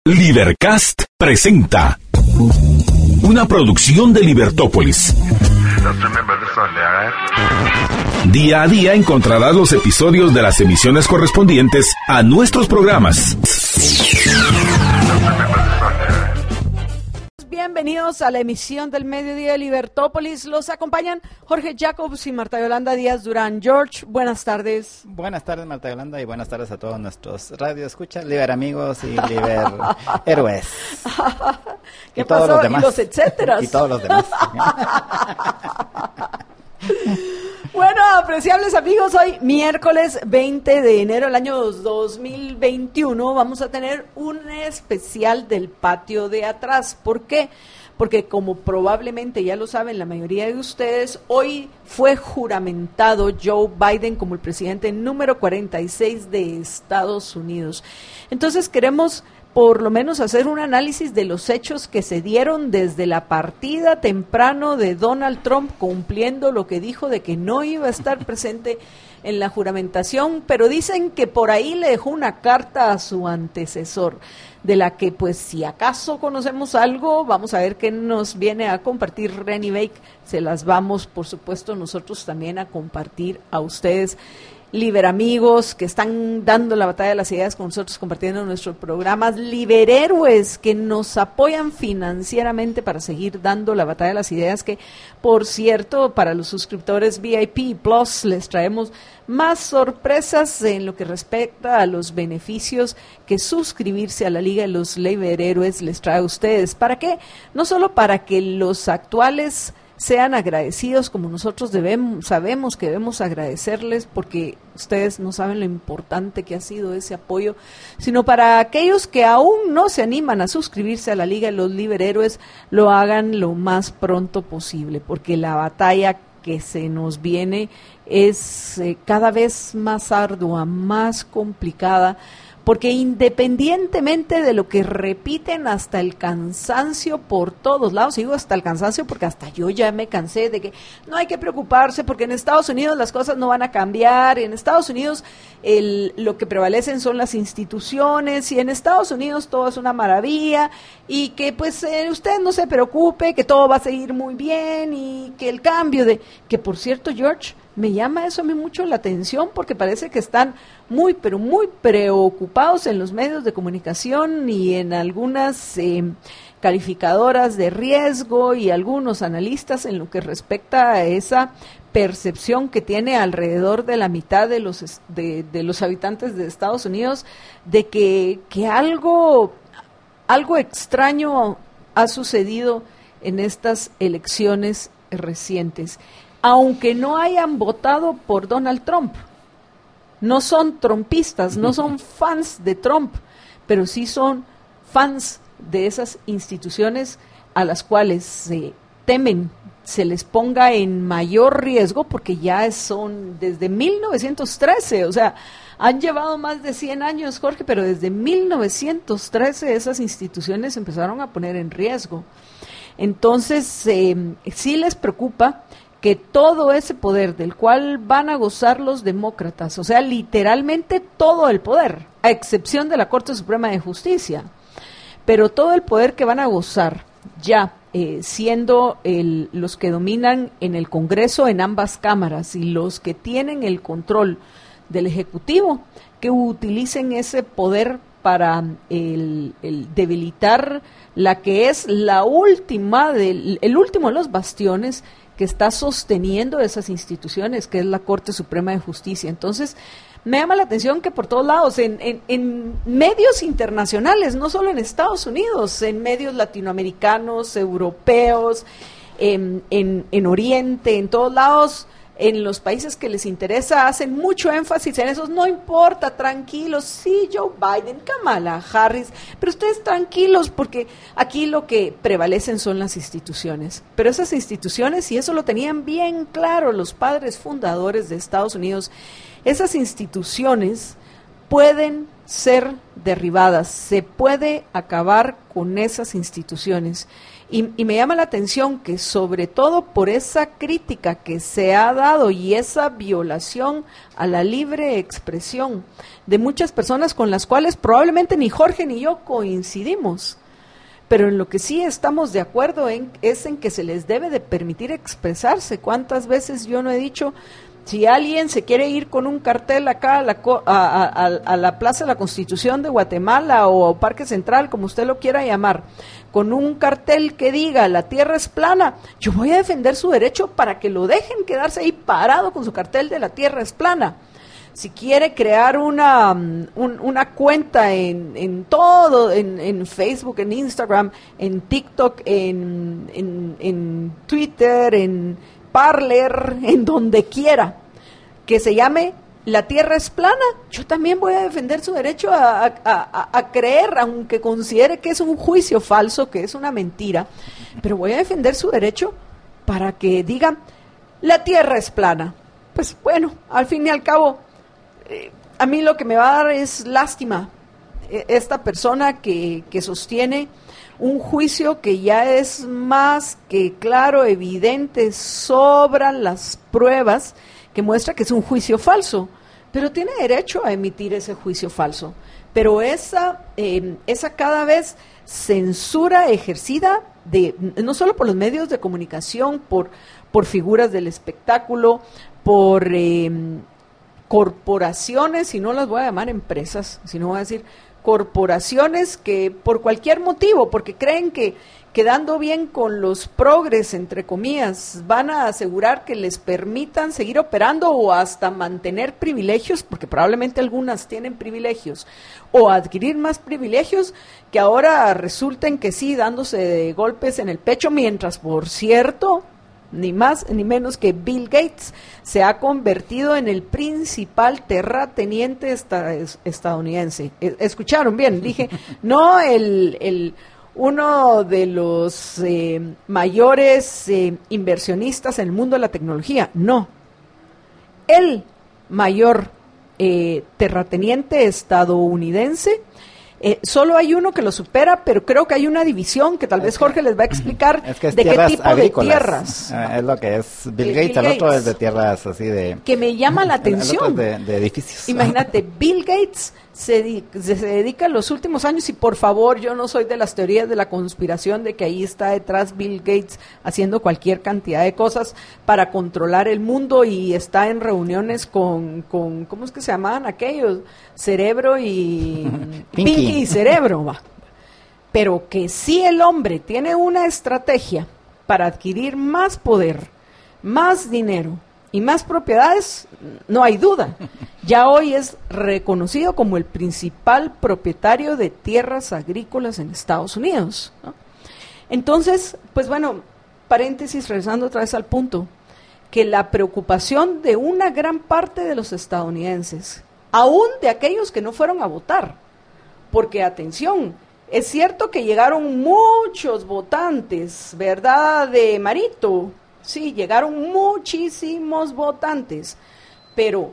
Libercast presenta una producción de Libertópolis. Día a día encontrarás los episodios de las emisiones correspondientes a nuestros programas. Bienvenidos a la emisión del mediodía de Libertópolis. Los acompañan Jorge Jacobs y Marta Yolanda Díaz Durán. George, buenas tardes. Buenas tardes, Marta Yolanda, y buenas tardes a todos nuestros radioescuchas, Liber amigos y Liber héroes. ¿Qué pasó? Todos los demás. Y los etcéteras. Y todos los demás. Bueno, apreciables amigos, hoy miércoles 20 de enero del año 2021 vamos a tener un especial del patio de atrás. ¿Por qué? Porque como probablemente ya lo saben la mayoría de ustedes, hoy fue juramentado Joe Biden como el presidente número 46 de Estados Unidos. Entonces queremos por lo menos hacer un análisis de los hechos que se dieron desde la partida temprano de Donald Trump, cumpliendo lo que dijo de que no iba a estar presente en la juramentación, pero dicen que por ahí le dejó una carta a su antecesor, de la que pues si acaso conocemos algo, vamos a ver qué nos viene a compartir Renny Bake, se las vamos por supuesto nosotros también a compartir a ustedes. Liberamigos que están dando la batalla de las ideas con nosotros, compartiendo nuestros programas, Liberhéroes que nos apoyan financieramente para seguir dando la batalla de las ideas, que por cierto para los suscriptores VIP Plus les traemos más sorpresas en lo que respecta a los beneficios que suscribirse a la Liga de los Liberhéroes les trae a ustedes. ¿Para qué? No solo para que los actuales sean agradecidos como nosotros sabemos que debemos agradecerles, porque ustedes no saben lo importante que ha sido ese apoyo, sino para aquellos que aún no se animan a suscribirse a la Liga de los Liberhéroes, lo hagan lo más pronto posible, porque la batalla que se nos viene es cada vez más ardua, más complicada, porque independientemente de lo que repiten hasta el cansancio por todos lados, digo hasta el cansancio porque hasta yo ya me cansé de que no hay que preocuparse porque en Estados Unidos las cosas no van a cambiar, en Estados Unidos lo que prevalecen son las instituciones y en Estados Unidos todo es una maravilla y que pues usted no se preocupe, que todo va a seguir muy bien y que el cambio que por cierto, George, me llama eso a mí mucho la atención porque parece que están muy, pero muy preocupados en los medios de comunicación y en algunas calificadoras de riesgo y algunos analistas en lo que respecta a esa percepción que tiene alrededor de la mitad de los habitantes de Estados Unidos de que algo extraño ha sucedido en estas elecciones recientes. Aunque no hayan votado por Donald Trump, no son trumpistas, no son fans de Trump, pero sí son fans de esas instituciones a las cuales se temen se les ponga en mayor riesgo, porque ya son desde 1913, o sea, han llevado más de 100 años, Jorge, pero desde 1913 esas instituciones empezaron a poner en riesgo. Entonces, sí les preocupa que todo ese poder del cual van a gozar los demócratas, o sea, literalmente todo el poder, a excepción de la Corte Suprema de Justicia, pero todo el poder que van a gozar ya siendo los que dominan en el Congreso en ambas cámaras y los que tienen el control del Ejecutivo, que utilicen ese poder para el debilitar la que es la última el último de los bastiones que está sosteniendo esas instituciones, que es la Corte Suprema de Justicia. Entonces, me llama la atención que por todos lados, en medios internacionales, no solo en Estados Unidos, en medios latinoamericanos, europeos, en Oriente, en todos lados, en los países que les interesa, hacen mucho énfasis en esos, no importa, tranquilos, sí, Joe Biden, Kamala Harris, pero ustedes tranquilos, porque aquí lo que prevalecen son las instituciones. Pero esas instituciones, y eso lo tenían bien claro los padres fundadores de Estados Unidos, esas instituciones pueden ser derribadas. Se puede acabar con esas instituciones. Y me llama la atención que sobre todo por esa crítica que se ha dado y esa violación a la libre expresión de muchas personas con las cuales probablemente ni Jorge ni yo coincidimos, pero en lo que sí estamos de acuerdo es en que se les debe de permitir expresarse. ¿Cuántas veces yo no he dicho, si alguien se quiere ir con un cartel acá a la Plaza de la Constitución de Guatemala o Parque Central, como usted lo quiera llamar, con un cartel que diga la tierra es plana, yo voy a defender su derecho para que lo dejen quedarse ahí parado con su cartel de la tierra es plana? Si quiere crear una cuenta en todo, en Facebook, en Instagram, en TikTok, en Twitter, en Parler, en donde quiera, que se llame La Tierra es plana, yo también voy a defender su derecho a creer, aunque considere que es un juicio falso, que es una mentira, pero voy a defender su derecho para que diga La Tierra es plana. Pues bueno, al fin y al cabo, a mí lo que me va a dar es lástima esta persona que sostiene un juicio que ya es más que claro, evidente, sobran las pruebas que muestra que es un juicio falso, pero tiene derecho a emitir ese juicio falso. Pero esa cada vez censura ejercida no solo por los medios de comunicación, por figuras del espectáculo, por corporaciones, y no las voy a llamar empresas, sino voy a decir corporaciones que por cualquier motivo, porque creen que quedando bien con los progres, entre comillas, van a asegurar que les permitan seguir operando o hasta mantener privilegios, porque probablemente algunas tienen privilegios, o adquirir más privilegios, que ahora resulten que sí, dándose de golpes en el pecho, mientras, por cierto, ni más ni menos que Bill Gates se ha convertido en el principal terrateniente estadounidense. ¿Escucharon bien? Dije, no uno de los mayores inversionistas en el mundo de la tecnología, no. El mayor terrateniente estadounidense. Solo hay uno que lo supera, pero creo que hay una división que tal vez Jorge les va a explicar de qué tipo agrícolas. De tierras. Es lo que es Bill Gates, el otro es de tierras así de... Que me llama la atención. El otro es de edificios. Imagínate, Bill Gates se dedica en los últimos años, y por favor, yo no soy de las teorías de la conspiración de que ahí está detrás Bill Gates haciendo cualquier cantidad de cosas para controlar el mundo y está en reuniones con ¿cómo es que se llamaban aquellos? Cerebro y... Pinky y Cerebro, va. Pero que sí el hombre tiene una estrategia para adquirir más poder, más dinero y más propiedades, no hay duda. Ya hoy es reconocido como el principal propietario de tierras agrícolas en Estados Unidos, ¿no? Entonces, pues bueno, paréntesis, regresando otra vez al punto, que la preocupación de una gran parte de los estadounidenses, aún de aquellos que no fueron a votar, porque atención, es cierto que llegaron muchos votantes, ¿verdad?, de Marito. Sí, llegaron muchísimos votantes, pero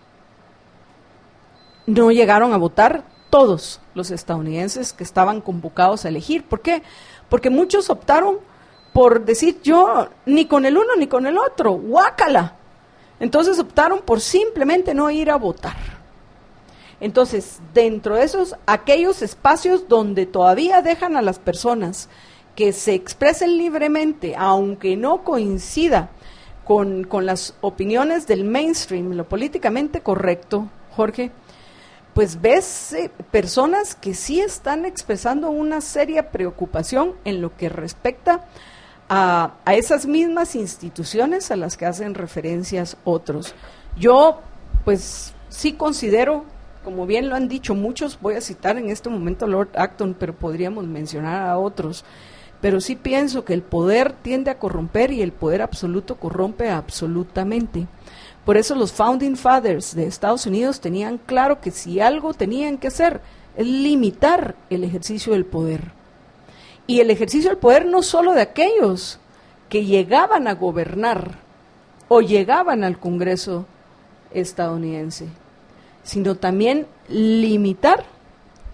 no llegaron a votar todos los estadounidenses que estaban convocados a elegir. ¿Por qué? Porque muchos optaron por decir, yo ni con el uno ni con el otro, guácala. Entonces optaron por simplemente no ir a votar. Entonces, dentro de esos, aquellos espacios donde todavía dejan a las personas que se expresen libremente, aunque no coincida con las opiniones del mainstream, lo políticamente correcto, Jorge, pues ves personas que sí están expresando una seria preocupación en lo que respecta a esas mismas instituciones a las que hacen referencias otros. Yo, pues, sí considero, como bien lo han dicho muchos, voy a citar en este momento a Lord Acton, pero podríamos mencionar a otros, pero sí pienso que el poder tiende a corromper y el poder absoluto corrompe absolutamente. Por eso los Founding Fathers de Estados Unidos tenían claro que si algo tenían que hacer es limitar el ejercicio del poder. Y el ejercicio del poder no solo de aquellos que llegaban a gobernar o llegaban al Congreso estadounidense, sino también limitar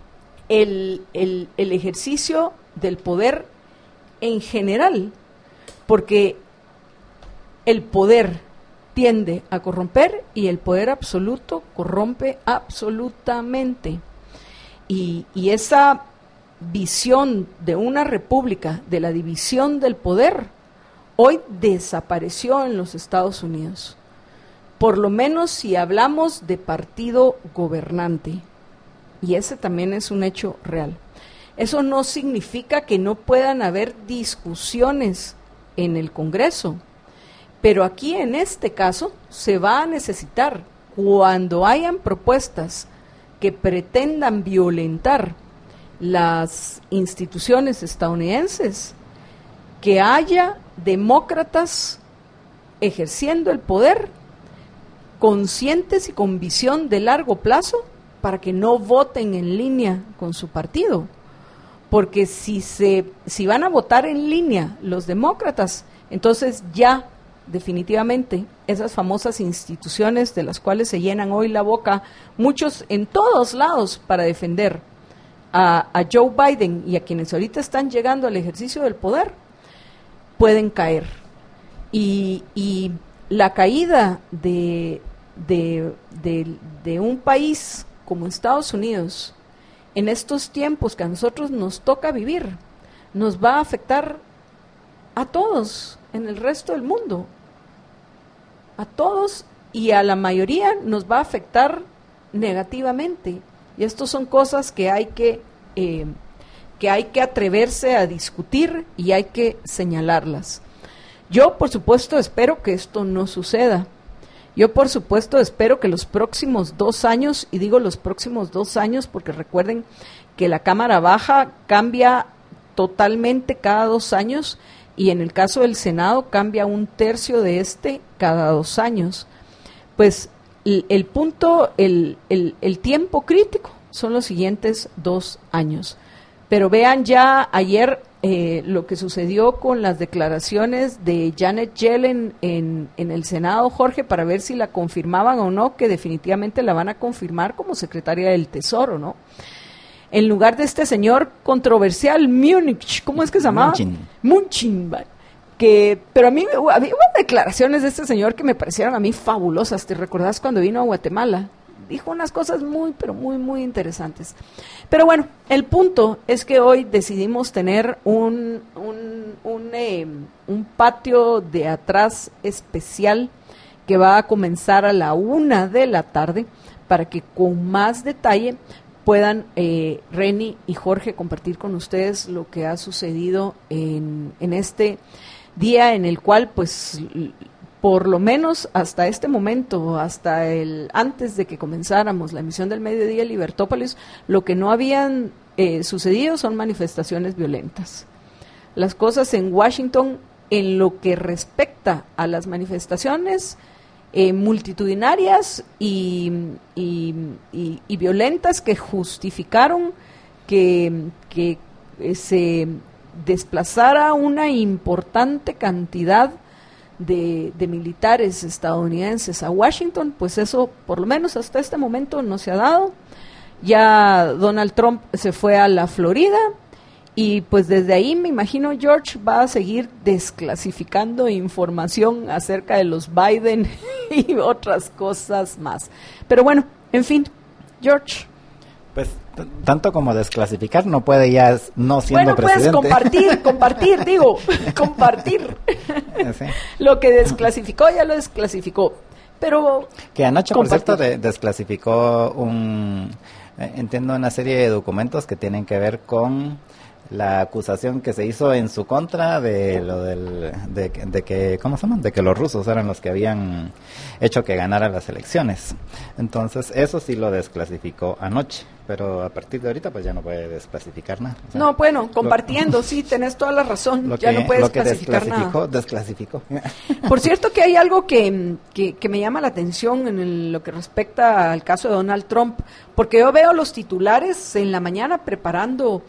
el ejercicio del poder en general, porque el poder tiende a corromper y el poder absoluto corrompe absolutamente. Y esa visión de una república, de la división del poder, hoy desapareció en los Estados Unidos. Por lo menos si hablamos de partido gobernante. Y ese también es un hecho real. Eso no significa que no puedan haber discusiones en el Congreso, pero aquí en este caso se va a necesitar, cuando hayan propuestas que pretendan violentar las instituciones estadounidenses, que haya demócratas ejerciendo el poder conscientes y con visión de largo plazo para que no voten en línea con su partido. Porque si van a votar en línea los demócratas, entonces ya definitivamente esas famosas instituciones de las cuales se llenan hoy la boca muchos en todos lados para defender a Joe Biden y a quienes ahorita están llegando al ejercicio del poder, pueden caer. Y la caída de un país como Estados Unidos en estos tiempos que a nosotros nos toca vivir, nos va a afectar a todos en el resto del mundo, a todos, y a la mayoría nos va a afectar negativamente. Y estas son cosas que hay que atreverse a discutir y hay que señalarlas. Yo, por supuesto, espero que esto no suceda. Yo, por supuesto, espero que los próximos 2 años, y digo los próximos 2 años porque recuerden que la Cámara Baja cambia totalmente cada 2 años, y en el caso del Senado cambia 1/3 de cada 2 años. Pues el punto, el tiempo crítico son los siguientes 2 años. Pero vean ya ayer lo que sucedió con las declaraciones de Janet Yellen en el Senado, Jorge, para ver si la confirmaban o no, que definitivamente la van a confirmar como secretaria del Tesoro, ¿no? En lugar de este señor controversial, Múnich, ¿cómo es que se llamaba? Munchin. Pero a mí había declaraciones de este señor que me parecieron a mí fabulosas. ¿Te recordás cuando vino a Guatemala? Dijo unas cosas muy, pero muy, muy interesantes. Pero bueno, el punto es que hoy decidimos tener un patio de atrás especial que va a comenzar a la 1 de la tarde para que con más detalle puedan Reni y Jorge compartir con ustedes lo que ha sucedido en este día en el cual, pues, por lo menos hasta este momento, hasta antes de que comenzáramos la emisión del mediodía Libertópolis, lo que no habían sucedido son manifestaciones violentas. Las cosas en Washington, en lo que respecta a las manifestaciones multitudinarias y violentas que justificaron que se desplazara una importante cantidad de militares estadounidenses a Washington, pues eso por lo menos hasta este momento no se ha dado. Ya Donald Trump se fue a la Florida y pues desde ahí me imagino George va a seguir desclasificando información acerca de los Biden y otras cosas más. Pero bueno, en fin, George. Pues tanto como desclasificar no puede ya no siendo presidente. Bueno, pues compartir. Sí. Lo que desclasificó ya lo desclasificó. Pero que anoche, compartir. Por cierto, desclasificó entiendo una serie de documentos que tienen que ver con la acusación que se hizo en su contra de lo de que ¿cómo se llama? De que los rusos eran los que habían hecho que ganara las elecciones. Entonces eso sí lo desclasificó anoche, pero a partir de ahorita pues ya no puede desclasificar nada. O sea, no, bueno, compartiendo, sí, tenés toda la razón, ya no puedes desclasificar nada. Desclasificó. Por cierto que hay algo que me llama la atención en lo que respecta al caso de Donald Trump, porque yo veo los titulares en la mañana preparando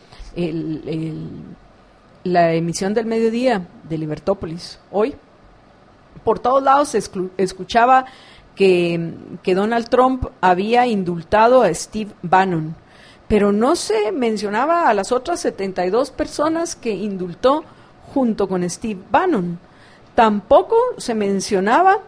la emisión del mediodía de Libertópolis. Hoy, por todos lados se escuchaba que Donald Trump había indultado a Steve Bannon, pero no se mencionaba a las otras 72 personas que indultó junto con Steve Bannon. Tampoco se mencionaba,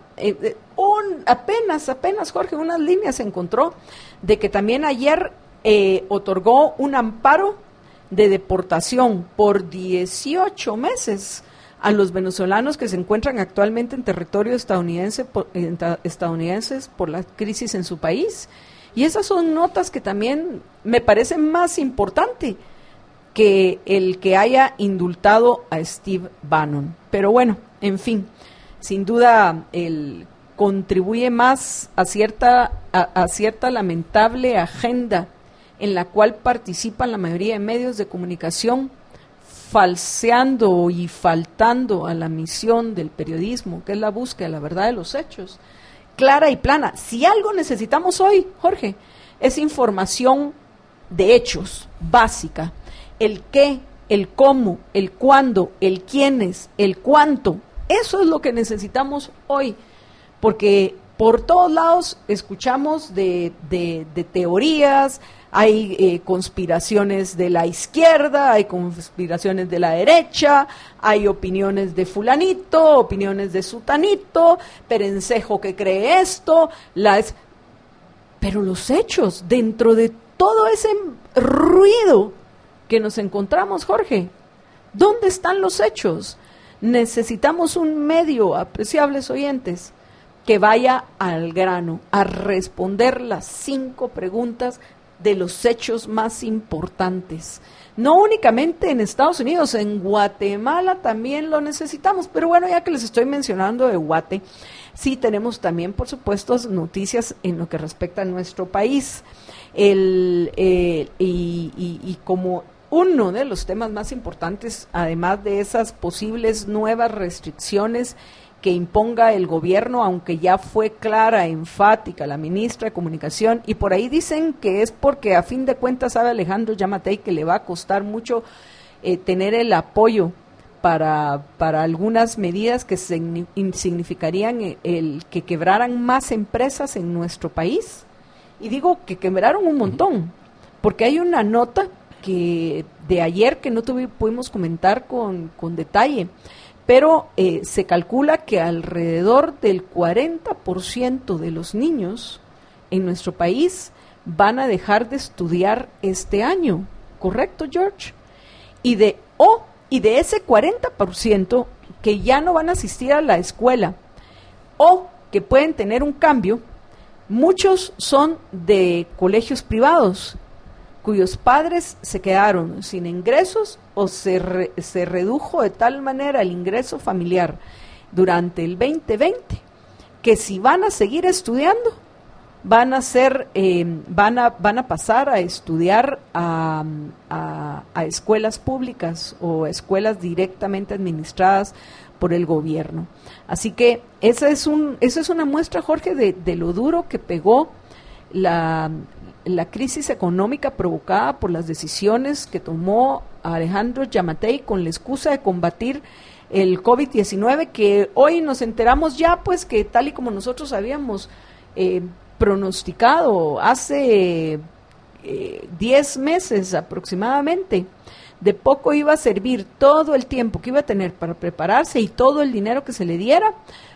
apenas Jorge, unas líneas se encontró de que también ayer otorgó un amparo de deportación por 18 meses a los venezolanos que se encuentran actualmente en territorio estadounidenses por la crisis en su país. Y esas son notas que también me parecen más importante que el que haya indultado a Steve Bannon. Pero bueno, en fin, sin duda contribuye más a cierta lamentable agenda en la cual participan la mayoría de medios de comunicación, falseando y faltando a la misión del periodismo, que es la búsqueda de la verdad de los hechos, clara y plana. Si algo necesitamos hoy, Jorge, es información de hechos, básica. El qué, el cómo, el cuándo, el quiénes, el cuánto. Eso es lo que necesitamos hoy, porque por todos lados escuchamos de teorías. Hay conspiraciones de la izquierda, hay conspiraciones de la derecha, hay opiniones de fulanito, opiniones de sutanito, Perencejo que cree esto, pero los hechos, dentro de todo ese ruido que nos encontramos, Jorge, ¿dónde están los hechos? Necesitamos un medio, apreciables oyentes, que vaya al grano, a responder las 5 preguntas de los hechos más importantes. No únicamente en Estados Unidos, en Guatemala también lo necesitamos, pero bueno, ya que les estoy mencionando de Guate, sí tenemos también, por supuesto, noticias en lo que respecta a nuestro país. Y como uno de los temas más importantes, además de esas posibles nuevas restricciones que imponga el gobierno, aunque ya fue clara, enfática la ministra de Comunicación, y por ahí dicen que es porque a fin de cuentas sabe Alejandro Yamatei que le va a costar mucho tener el apoyo para algunas medidas que significarían el que quebraran más empresas en nuestro país. Y digo que quebraron un montón, porque hay una nota que de ayer que no pudimos comentar con detalle, pero se calcula que alrededor del 40% de los niños en nuestro país van a dejar de estudiar este año, ¿correcto, George? Y de ese 40% que ya no van a asistir a la escuela o que pueden tener un cambio, muchos son de colegios privados, cuyos padres se quedaron sin ingresos o se redujo de tal manera el ingreso familiar durante el 2020 que si van a seguir estudiando van a pasar a estudiar a escuelas públicas o escuelas directamente administradas por el gobierno. Así que esa es una muestra, Jorge, de lo duro que pegó la crisis económica provocada por las decisiones que tomó Alejandro Yamatei con la excusa de combatir el COVID-19, que hoy nos enteramos ya, pues, que tal y como nosotros habíamos pronosticado hace 10 meses aproximadamente, de poco iba a servir todo el tiempo que iba a tener para prepararse y todo el dinero que se le diera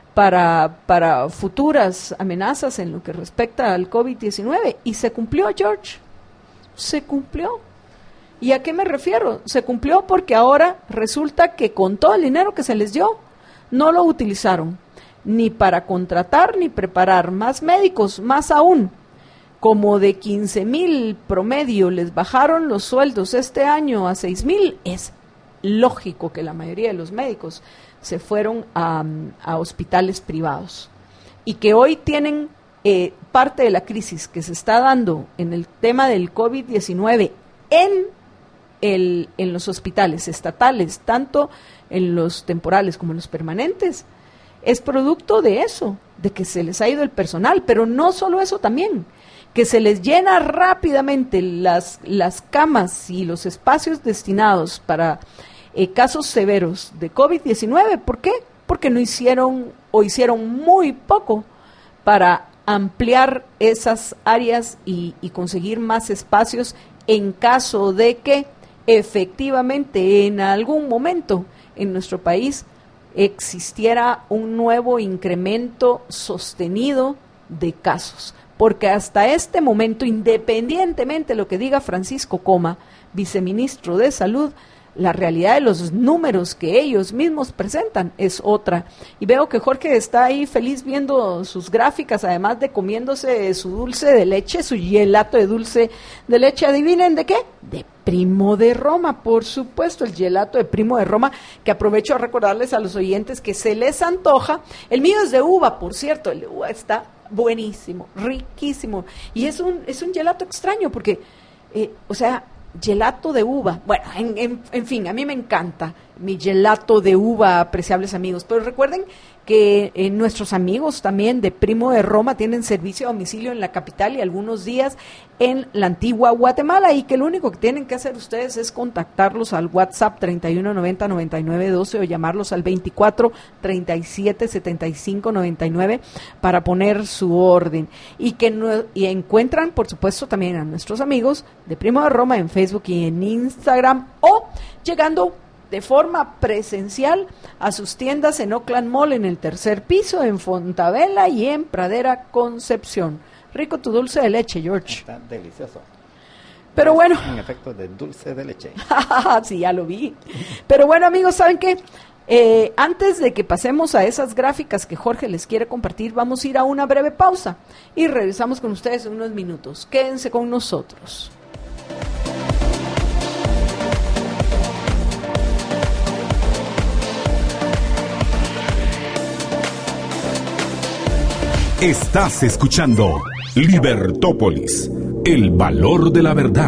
para futuras amenazas en lo que respecta al COVID-19. Y se cumplió, George, se cumplió. ¿Y a qué me refiero? Se cumplió porque ahora resulta que con todo el dinero que se les dio, no lo utilizaron ni para contratar ni preparar más médicos, más aún, como de 15,000 promedio les bajaron los sueldos este año a 6,000, es lógico que la mayoría de los médicos se fueron a hospitales privados y que hoy tienen parte de la crisis que se está dando en el tema del COVID-19 en los hospitales estatales, tanto en los temporales como en los permanentes, es producto de eso, de que se les ha ido el personal, pero no solo eso también, que se les llena rápidamente las camas y los espacios destinados para casos severos de COVID-19. ¿Por qué? Porque no hicieron o hicieron muy poco para ampliar esas áreas y conseguir más espacios en caso de que efectivamente en algún momento en nuestro país existiera un nuevo incremento sostenido de casos. Porque hasta este momento, independientemente de lo que diga Francisco Coma, viceministro de Salud, la realidad de los números que ellos mismos presentan es otra. Y veo que Jorge está ahí feliz viendo sus gráficas, además de comiéndose su dulce de leche, su gelato de dulce de leche. ¿Adivinen de qué? De Primo de Roma, por supuesto, el gelato de Primo de Roma, que aprovecho a recordarles a los oyentes que se les antoja. El mío es de uva, por cierto, el de uva está buenísimo, riquísimo. Y es un gelato extraño porque, gelato de uva. Bueno, en fin, a mí me encanta mi gelato de uva, apreciables amigos. Pero recuerden que nuestros amigos también de Primo de Roma tienen servicio a domicilio en la capital y algunos días en la antigua Guatemala, y que lo único que tienen que hacer ustedes es contactarlos al WhatsApp 3190-9912 o llamarlos al 24-37-75-99 para poner su orden. Y encuentran, por supuesto, también a nuestros amigos de Primo de Roma en Facebook y en Instagram, o llegando de forma presencial a sus tiendas en Oakland Mall en el tercer piso, en Fontavela y en Pradera Concepción. Rico tu dulce de leche, George. Está delicioso. Pero bueno. En efecto, de dulce de leche. Sí, ya lo vi. Pero bueno, amigos, ¿saben qué? Antes de que pasemos a esas gráficas que Jorge les quiere compartir, vamos a ir a una breve pausa y regresamos con ustedes en unos minutos. Quédense con nosotros. Estás escuchando Libertópolis, el valor de la verdad.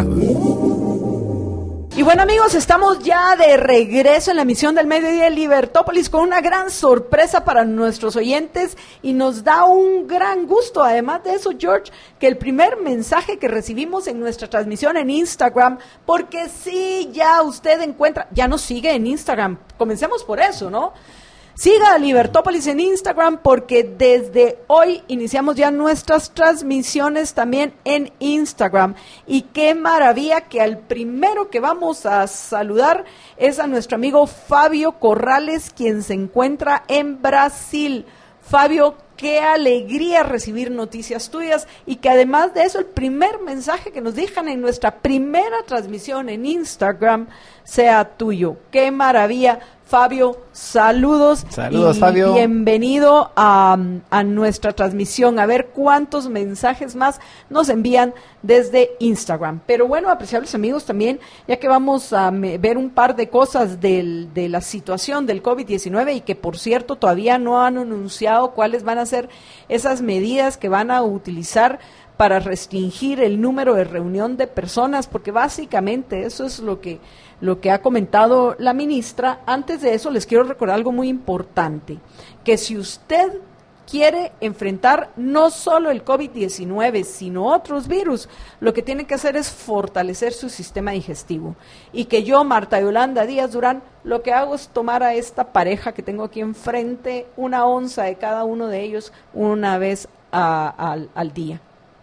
Y bueno, amigos, estamos ya de regreso en la emisión del mediodía de Libertópolis con una gran sorpresa para nuestros oyentes, y nos da un gran gusto, además de eso, George, que el primer mensaje que recibimos en nuestra transmisión en Instagram, porque sí, ya usted encuentra, ya nos sigue en Instagram, comencemos por eso, ¿no? Siga a Libertópolis en Instagram, porque desde hoy iniciamos ya nuestras transmisiones también en Instagram. Y qué maravilla que al primero que vamos a saludar es a nuestro amigo Fabio Corrales, quien se encuentra en Brasil. Fabio, qué alegría recibir noticias tuyas, y que además de eso el primer mensaje que nos dejan en nuestra primera transmisión en Instagram sea tuyo. Qué maravilla. Fabio, saludos. Saludos, y Fabio. Bienvenido a nuestra transmisión. A ver cuántos mensajes más nos envían desde Instagram. Pero bueno, apreciables amigos, también, ya que vamos a ver un par de cosas de la situación del COVID-19, y que por cierto todavía no han anunciado cuáles van a ser esas medidas que van a utilizar para restringir el número de reunión de personas, porque básicamente eso es lo que ha comentado la ministra. Antes de eso, les quiero recordar algo muy importante, que si usted quiere enfrentar no solo el COVID-19, sino otros virus, lo que tiene que hacer es fortalecer su sistema digestivo. Y que yo, Marta Yolanda Díaz Durán, lo que hago es tomar a esta pareja que tengo aquí enfrente, 1 onza de cada uno de ellos una vez al día.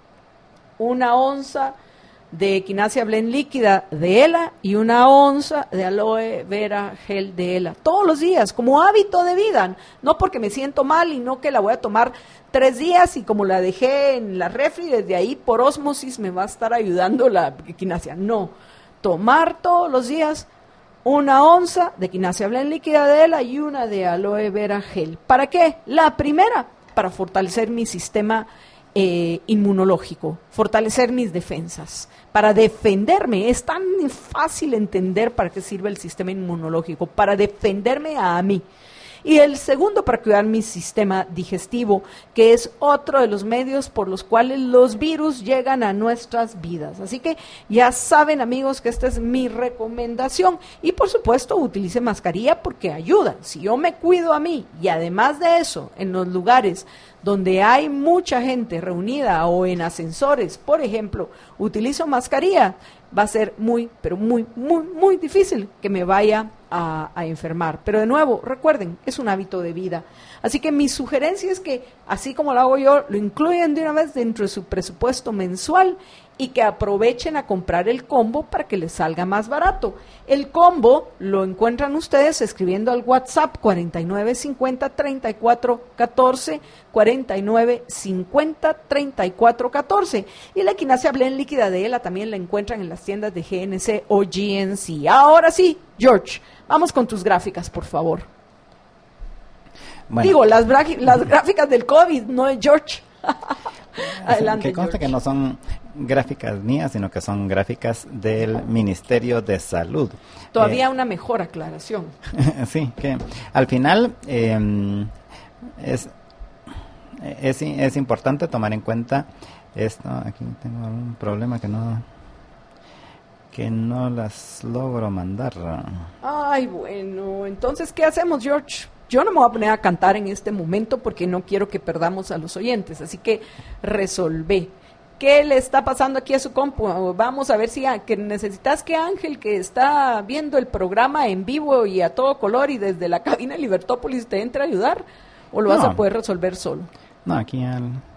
1 onza de Echinacea Blend líquida de ELA y 1 onza de aloe vera gel de ELA. Todos los días, como hábito de vida. No porque me siento mal y no que la voy a tomar 3 días y como la dejé en la refri, desde ahí por ósmosis me va a estar ayudando la Echinacea. No, tomar todos los días 1 onza de Echinacea Blend líquida de ELA y 1 de aloe vera gel. ¿Para qué? La primera, para fortalecer mi sistema inmunológico, fortalecer mis defensas, para defenderme. Es tan fácil entender para qué sirve el sistema inmunológico, para defenderme a mí. Y el segundo, para cuidar mi sistema digestivo, que es otro de los medios por los cuales los virus llegan a nuestras vidas. Así que ya saben, amigos, que esta es mi recomendación. Y por supuesto, utilice mascarilla porque ayuda. Si yo me cuido a mí, y además de eso, en los lugares donde hay mucha gente reunida o en ascensores, por ejemplo, utilizo mascarilla, va a ser muy, pero muy, muy, muy difícil que me vaya a enfermar. Pero de nuevo, recuerden, es un hábito de vida. Así que mi sugerencia es que, así como lo hago yo, lo incluyan de una vez dentro de su presupuesto mensual y que aprovechen a comprar el combo para que les salga más barato. El combo lo encuentran ustedes escribiendo al WhatsApp 4950-3414, 4950-3414. Y la Equinacia Blend líquida de ELA también la encuentran en las tiendas de GNC o GNC. Ahora sí, George, vamos con tus gráficas, por favor. Bueno. Digo, las gráficas del COVID, no de George. Adelante, que conste George. que no son gráficas mías, sino que son gráficas del Ministerio de Salud. Todavía una mejor aclaración. Sí, que al final es importante tomar en cuenta esto. Aquí tengo un problema que no las logro mandar. Ay, bueno, entonces, ¿qué hacemos, George? Yo no me voy a poner a cantar en este momento porque no quiero que perdamos a los oyentes, así que resolvé. ¿Qué le está pasando aquí a su compu? Vamos a ver si que necesitas que Ángel, que está viendo el programa en vivo y a todo color y desde la cabina de Libertópolis, te entre a ayudar, o lo vas a poder resolver solo. No, aquí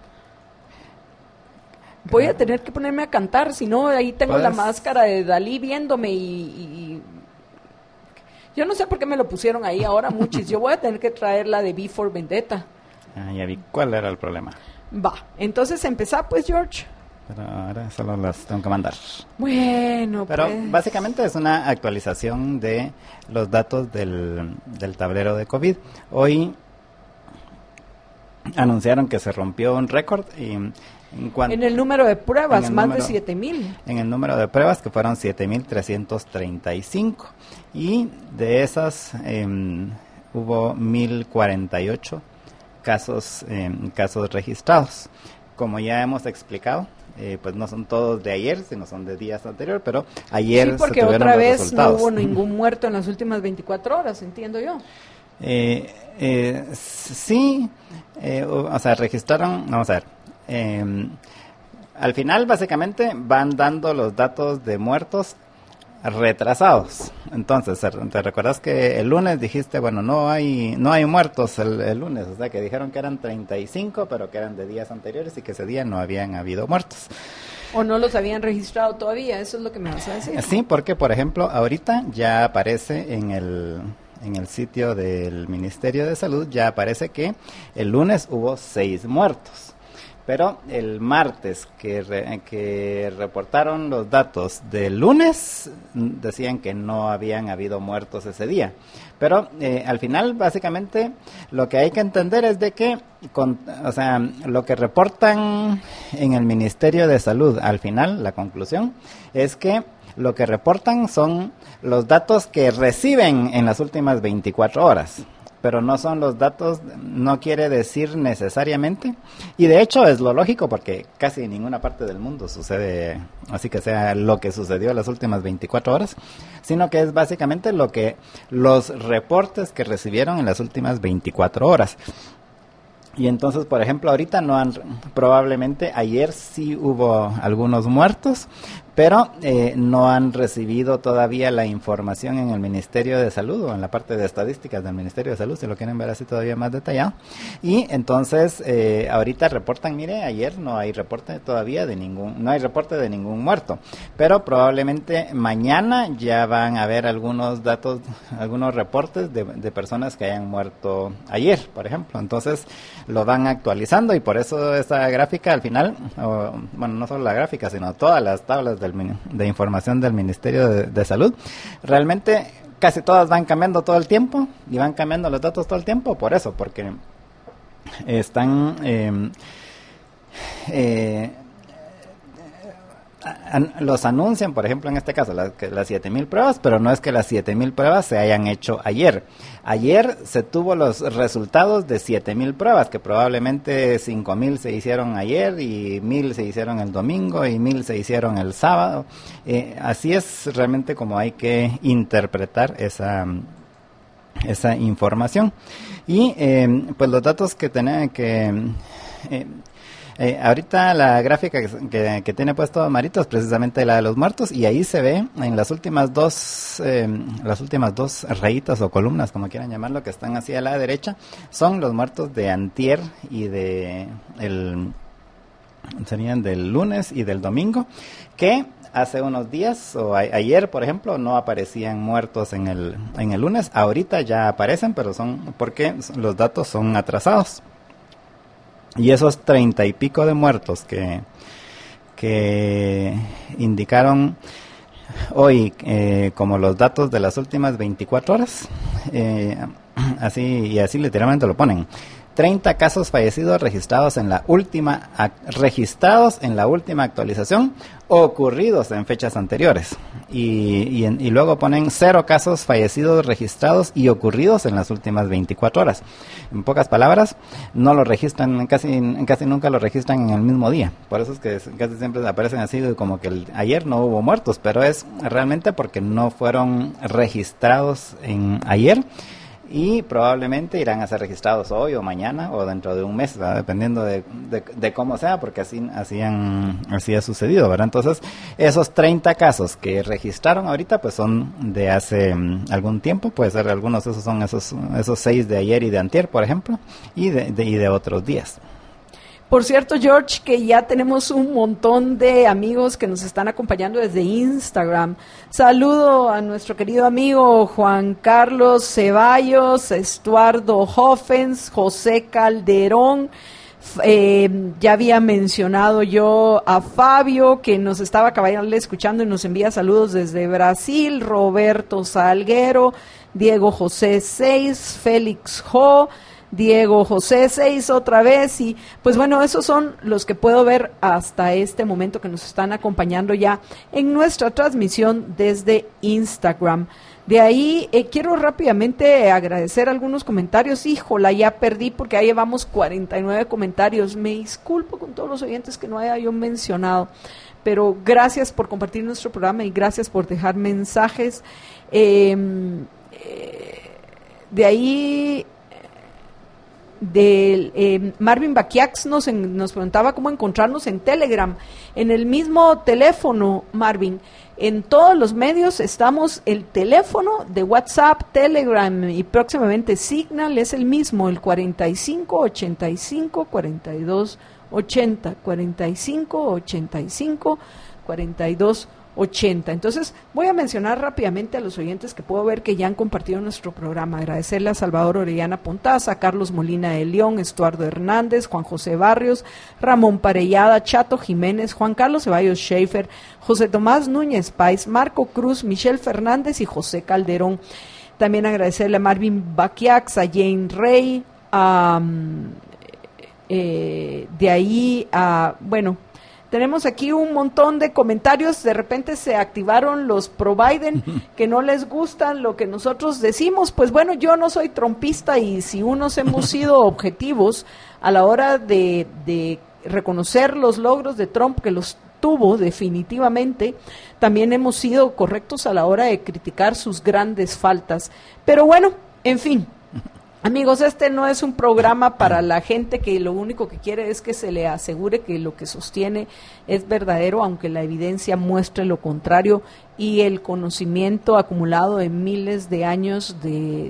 voy a tener que ponerme a cantar, si no ahí tengo ¿puedes? La máscara de Dalí viéndome y yo no sé por qué me lo pusieron ahí ahora, muchis. Yo voy a tener que traer la de V for Vendetta. Ya vi cuál era el problema. Va, entonces empezá pues, George. Pero ahora solo las tengo que mandar. Bueno, pero pues. Básicamente es una actualización de los datos del tablero de COVID. Hoy anunciaron que se rompió un récord y en el número de pruebas, más de 7,000. En el número de pruebas, que fueron 7,335. Y de esas hubo 1,048 casos registrados. Como ya hemos explicado, pues no son todos de ayer, sino son de días anteriores, pero ayer sí, porque se tuvieron otra los vez resultados. no hubo ningún muerto en las últimas 24 horas, entiendo yo. Sí, o sea, registraron, vamos a ver, al final básicamente van dando los datos de muertos retrasados. Entonces, ¿te recuerdas que el lunes dijiste, bueno, no hay muertos el lunes? O sea, que dijeron que eran 35, pero que eran de días anteriores y que ese día no habían habido muertos. O no los habían registrado todavía, eso es lo que me vas a decir. Sí, porque, por ejemplo, ahorita ya aparece en el sitio del Ministerio de Salud, ya aparece que el lunes hubo 6 muertos. Pero el martes que reportaron los datos del lunes, decían que no habían habido muertos ese día. Pero al final, básicamente, lo que hay que entender es de que, lo que reportan en el Ministerio de Salud, al final, la conclusión, es que lo que reportan son los datos que reciben en las últimas 24 horas. Pero no son los datos, no quiere decir necesariamente, y de hecho es lo lógico porque casi en ninguna parte del mundo sucede así que sea lo que sucedió en las últimas 24 horas, sino que es básicamente los reportes que recibieron en las últimas 24 horas. Y entonces, por ejemplo, ahorita probablemente ayer sí hubo algunos muertos, pero no han recibido todavía la información en el Ministerio de Salud o en la parte de estadísticas del Ministerio de Salud, si lo quieren ver así todavía más detallado. Y entonces, ahorita reportan, mire, ayer no hay reporte todavía no hay reporte de ningún muerto, pero probablemente mañana ya van a haber algunos datos, algunos reportes de personas que hayan muerto ayer, por ejemplo. Entonces, lo van actualizando y por eso esta gráfica al final, bueno, no solo la gráfica, sino todas las tablas de información del Ministerio de Salud, realmente casi todas van cambiando todo el tiempo y van cambiando los datos todo el tiempo, por eso, porque están los anuncian, por ejemplo, en este caso, las 7,000 pruebas, pero no es que las 7,000 pruebas se hayan hecho ayer. Ayer se tuvo los resultados de 7,000 pruebas, que probablemente 5,000 se hicieron ayer y 1,000 se hicieron el domingo y 1,000 se hicieron el sábado. Así es realmente como hay que interpretar esa información. Y pues los datos que tenemos ahorita la gráfica que tiene puesto Marito es precisamente la de los muertos y ahí se ve en las últimas dos rayitas o columnas, como quieran llamarlo, que están hacia la derecha, son los muertos de antier y de serían del lunes y del domingo, que hace unos días, o ayer, por ejemplo, no aparecían muertos en el lunes. Ahorita ya aparecen, pero son porque los datos son atrasados. Y esos 30 y pico de muertos que indicaron hoy como los datos de las últimas 24 horas, así literalmente lo ponen. 30 casos fallecidos registrados en la última actualización, ocurridos en fechas anteriores. Y luego ponen 0 casos fallecidos registrados y ocurridos en las últimas 24 horas. En pocas palabras, no lo registran, casi nunca lo registran en el mismo día. Por eso es que casi siempre aparecen así como que ayer no hubo muertos, pero es realmente porque no fueron registrados ayer. Y probablemente irán a ser registrados hoy o mañana o dentro de un mes, ¿verdad? Dependiendo de cómo sea, porque así ha sucedido, ¿verdad? Entonces, esos 30 casos que registraron ahorita, pues son de hace algún tiempo. Puede ser algunos, esos son esos 6 de ayer y de antier, por ejemplo, y de otros días. Por cierto, George, que ya tenemos un montón de amigos que nos están acompañando desde Instagram. Saludo a nuestro querido amigo Juan Carlos Ceballos, Estuardo Hoffens, José Calderón. Ya había mencionado yo a Fabio, que nos estaba caballero escuchando y nos envía saludos desde Brasil. Roberto Salguero, Diego José Seis, Félix Jo, Diego José 6 otra vez, y pues bueno, esos son los que puedo ver hasta este momento que nos están acompañando ya en nuestra transmisión desde Instagram. De ahí quiero rápidamente agradecer algunos comentarios. Híjola, ya perdí porque ahí llevamos 49 comentarios. Me disculpo con todos los oyentes que no haya yo mencionado, pero gracias por compartir nuestro programa y gracias por dejar mensajes. De ahí Marvin Baquiax nos preguntaba cómo encontrarnos en Telegram. En el mismo teléfono, Marvin, en todos los medios estamos. El teléfono de WhatsApp, Telegram y próximamente Signal es el mismo, el 45 85 42 80, 45 85 42 80. Entonces voy a mencionar rápidamente a los oyentes que puedo ver que ya han compartido nuestro programa. Agradecerle a Salvador Orellana Pontaza, a Carlos Molina de León, Estuardo Hernández, Juan José Barrios, Ramón Parellada, Chato Jiménez, Juan Carlos Ceballos Schaefer, José Tomás Núñez Páez, Marco Cruz, Michelle Fernández y José Calderón. También agradecerle a Marvin Baquiax, a Jane Rey, de ahí a, bueno, tenemos aquí un montón de comentarios. De repente se activaron los pro Biden, que no les gustan lo que nosotros decimos. Pues bueno, yo no soy trumpista, y si unos hemos sido objetivos a la hora de reconocer los logros de Trump, que los tuvo definitivamente, también hemos sido correctos a la hora de criticar sus grandes faltas. Pero bueno, en fin. Amigos, este no es un programa para la gente que lo único que quiere es que se le asegure que lo que sostiene es verdadero, aunque la evidencia muestre lo contrario, y el conocimiento acumulado en miles de años de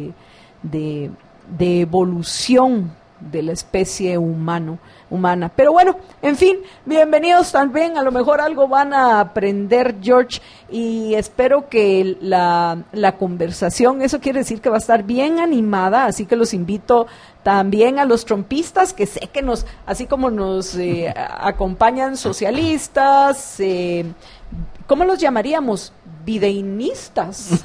evolución de la especie humana. Pero bueno, en fin, bienvenidos también. A lo mejor algo van a aprender, George, y espero que la conversación, eso quiere decir que va a estar bien animada, así que los invito también a los trumpistas, que sé que así como nos acompañan socialistas, ¿cómo los llamaríamos? Bidenistas.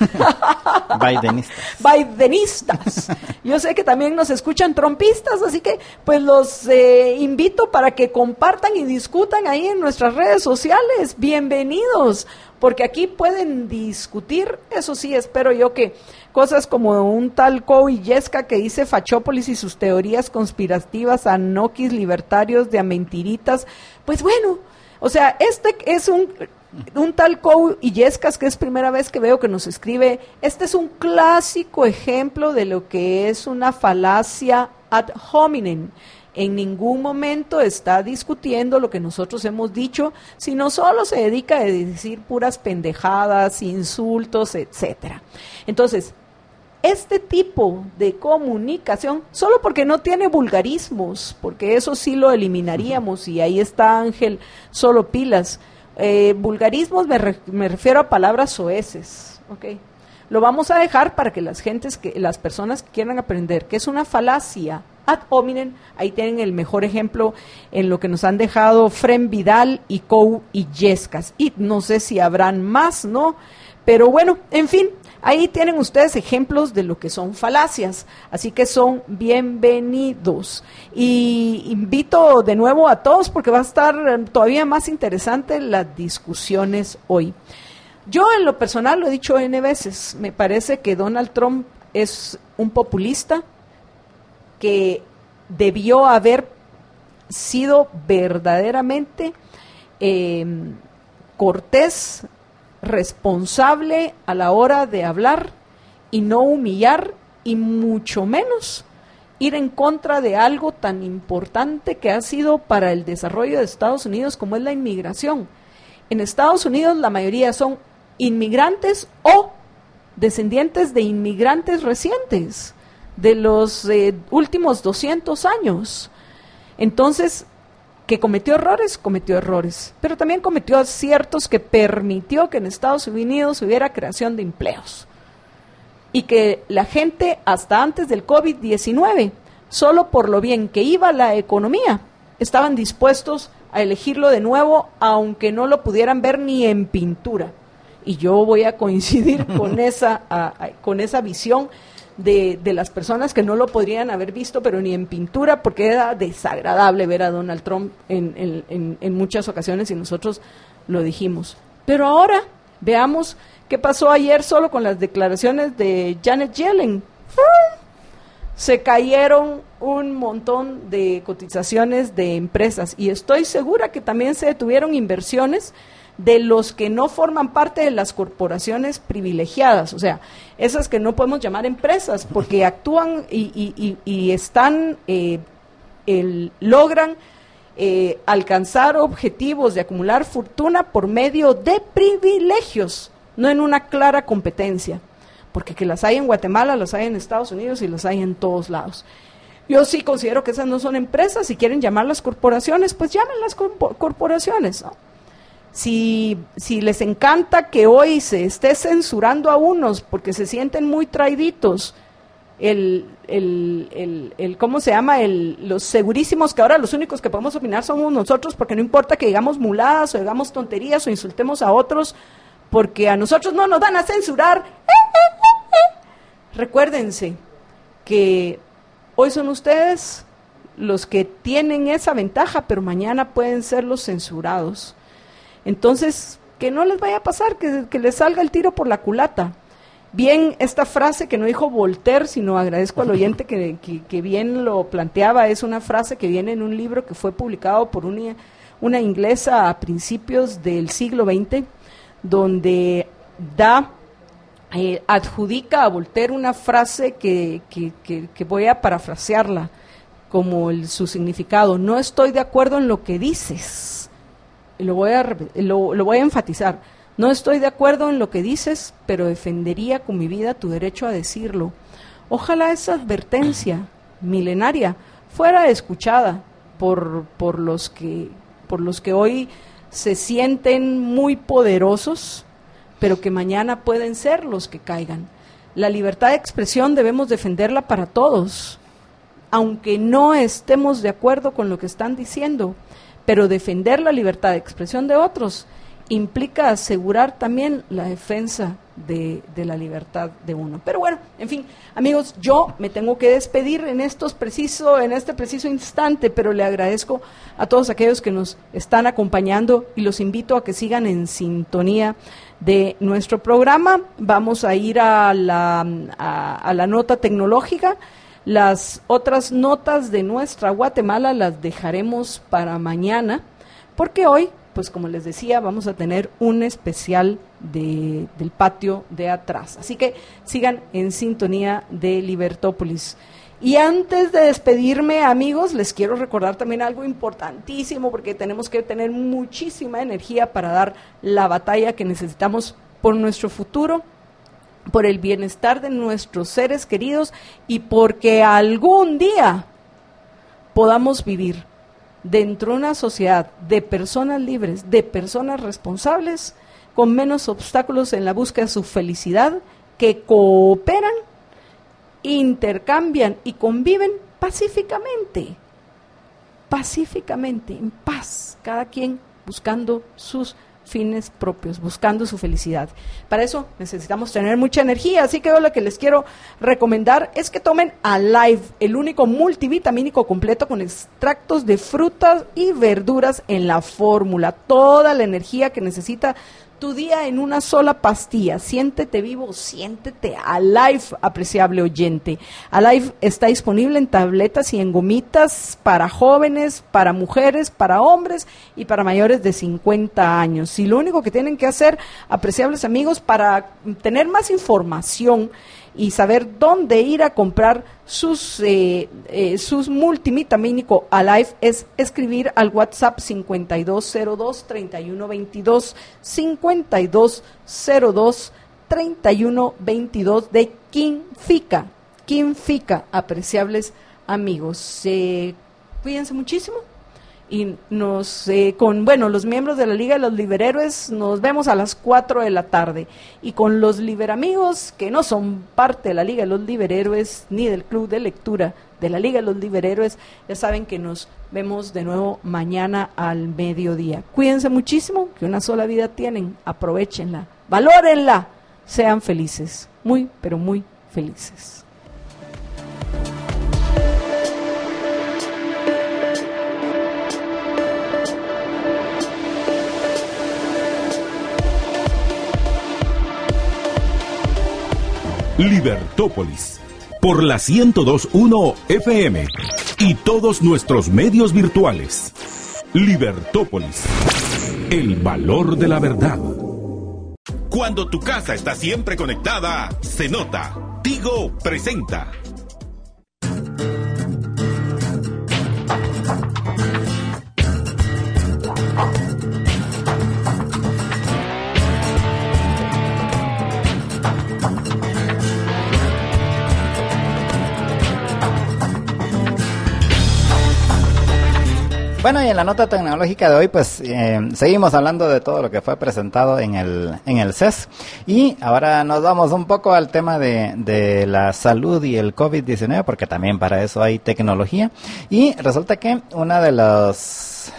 Bidenistas. Yo sé que también nos escuchan trumpistas, así que pues los invito para que compartan y discutan ahí en nuestras redes sociales. Bienvenidos, porque aquí pueden discutir. Eso sí, espero yo que cosas como un tal Coy Yesca que dice Fachópolis y sus teorías conspirativas, anoquis libertarios de a mentiritas. Pues bueno, o sea, este es un tal Coy Illescas, que es primera vez que veo que nos escribe. Este es un clásico ejemplo de lo que es una falacia ad hominem. En ningún momento está discutiendo lo que nosotros hemos dicho, sino solo se dedica a decir puras pendejadas, insultos, etcétera. Entonces, este tipo de comunicación, solo porque no tiene vulgarismos, porque eso sí lo eliminaríamos, y ahí está Ángel, solo pilas. Vulgarismos me refiero a palabras soeces, ¿ok? Lo vamos a dejar para que las personas que quieran aprender que es una falacia ad hominem, ahí tienen el mejor ejemplo en lo que nos han dejado Fren Vidal y Cou y Yescas, y no sé si habrán más, ¿no? Pero bueno, en fin, ahí tienen ustedes ejemplos de lo que son falacias, así que son bienvenidos. Y invito de nuevo a todos porque va a estar todavía más interesante las discusiones hoy. Yo en lo personal lo he dicho N veces, me parece que Donald Trump es un populista que debió haber sido verdaderamente cortés, responsable a la hora de hablar y no humillar, y mucho menos ir en contra de algo tan importante que ha sido para el desarrollo de Estados Unidos como es la inmigración. En Estados Unidos la mayoría son inmigrantes o descendientes de inmigrantes recientes de los últimos 200 años. Entonces, que cometió errores, pero también cometió aciertos que permitió que en Estados Unidos hubiera creación de empleos. Y que la gente, hasta antes del COVID-19, solo por lo bien que iba la economía, estaban dispuestos a elegirlo de nuevo, aunque no lo pudieran ver ni en pintura. Y yo voy a coincidir con esa visión de las personas que no lo podrían haber visto, pero ni en pintura, porque era desagradable ver a Donald Trump en muchas ocasiones, y nosotros lo dijimos. Pero ahora veamos qué pasó ayer solo con las declaraciones de Janet Yellen. Se cayeron un montón de cotizaciones de empresas, y estoy segura que también se detuvieron inversiones de los que no forman parte de las corporaciones privilegiadas, o sea, esas que no podemos llamar empresas, porque actúan y están, logran alcanzar objetivos de acumular fortuna por medio de privilegios, no en una clara competencia, porque que las hay en Guatemala, las hay en Estados Unidos y las hay en todos lados. Yo sí considero que esas no son empresas. Si quieren llamarlas corporaciones, pues llámenlas corporaciones, ¿no? Si les encanta que hoy se esté censurando a unos porque se sienten muy traiditos, ¿cómo se llama? Los segurísimos, que ahora los únicos que podemos opinar somos nosotros, porque no importa que digamos muladas o digamos tonterías o insultemos a otros, porque a nosotros no nos van a censurar. Recuérdense que hoy son ustedes los que tienen esa ventaja, pero mañana pueden ser los censurados. Entonces, que no les vaya a pasar, que les salga el tiro por la culata. Bien, esta frase que no dijo Voltaire, sino agradezco al oyente que bien lo planteaba, es una frase que viene en un libro que fue publicado por una inglesa a principios del siglo XX, donde adjudica a Voltaire una frase que voy a parafrasearla como su significado: no estoy de acuerdo en lo que dices. Lo voy a enfatizar: no estoy de acuerdo en lo que dices, pero defendería con mi vida tu derecho a decirlo. Ojalá esa advertencia milenaria fuera escuchada por los que hoy se sienten muy poderosos, pero que mañana pueden ser los que caigan. La libertad de expresión debemos defenderla para todos, aunque no estemos de acuerdo con lo que están diciendo. Pero defender la libertad de expresión de otros implica asegurar también la defensa de la libertad de uno. Pero bueno, en fin, amigos, yo me tengo que despedir en este preciso instante, pero le agradezco a todos aquellos que nos están acompañando y los invito a que sigan en sintonía de nuestro programa. Vamos a ir a la nota tecnológica. Las otras notas de nuestra Guatemala las dejaremos para mañana, porque hoy, pues como les decía, vamos a tener un especial del patio de atrás. Así que sigan en sintonía de Libertópolis. Y antes de despedirme, amigos, les quiero recordar también algo importantísimo, porque tenemos que tener muchísima energía para dar la batalla que necesitamos por nuestro futuro por el bienestar de nuestros seres queridos y porque algún día podamos vivir dentro de una sociedad de personas libres, de personas responsables, con menos obstáculos en la búsqueda de su felicidad, que cooperan, intercambian y conviven pacíficamente, en paz, cada quien buscando sus fines propios, buscando su felicidad. Para eso necesitamos tener mucha energía, así que yo lo que les quiero recomendar es que tomen Alive, el único multivitamínico completo con extractos de frutas y verduras en la fórmula, toda la energía que necesita tu día en una sola pastilla. Siéntete vivo, siéntete Alive, apreciable oyente. Alive está disponible en tabletas y en gomitas para jóvenes, para mujeres, para hombres y para mayores de 50 años. Y lo único que tienen que hacer, apreciables amigos, para tener más información y saber dónde ir a comprar sus multivitamínico Alive es escribir al WhatsApp 5202-3122, 5202-3122 de Quinfica, apreciables amigos. Cuídense muchísimo. Y los miembros de la Liga de los Liberhéroes nos vemos a las 4 de la tarde. Y con los Liberamigos, que no son parte de la Liga de los Liberhéroes, ni del Club de Lectura de la Liga de los Liberhéroes, ya saben que nos vemos de nuevo mañana al mediodía. Cuídense muchísimo, que una sola vida tienen, aprovéchenla, valórenla, sean felices, muy, pero muy felices. Libertópolis, por la 102.1 FM y todos nuestros medios virtuales. Libertópolis, el valor de la verdad. Cuando tu casa está siempre conectada, se nota. Tigo presenta. Bueno, y en la nota tecnológica de hoy, pues seguimos hablando de todo lo que fue presentado en el CES, y ahora nos vamos un poco al tema de la salud y el COVID-19, porque también para eso hay tecnología, y resulta que una de las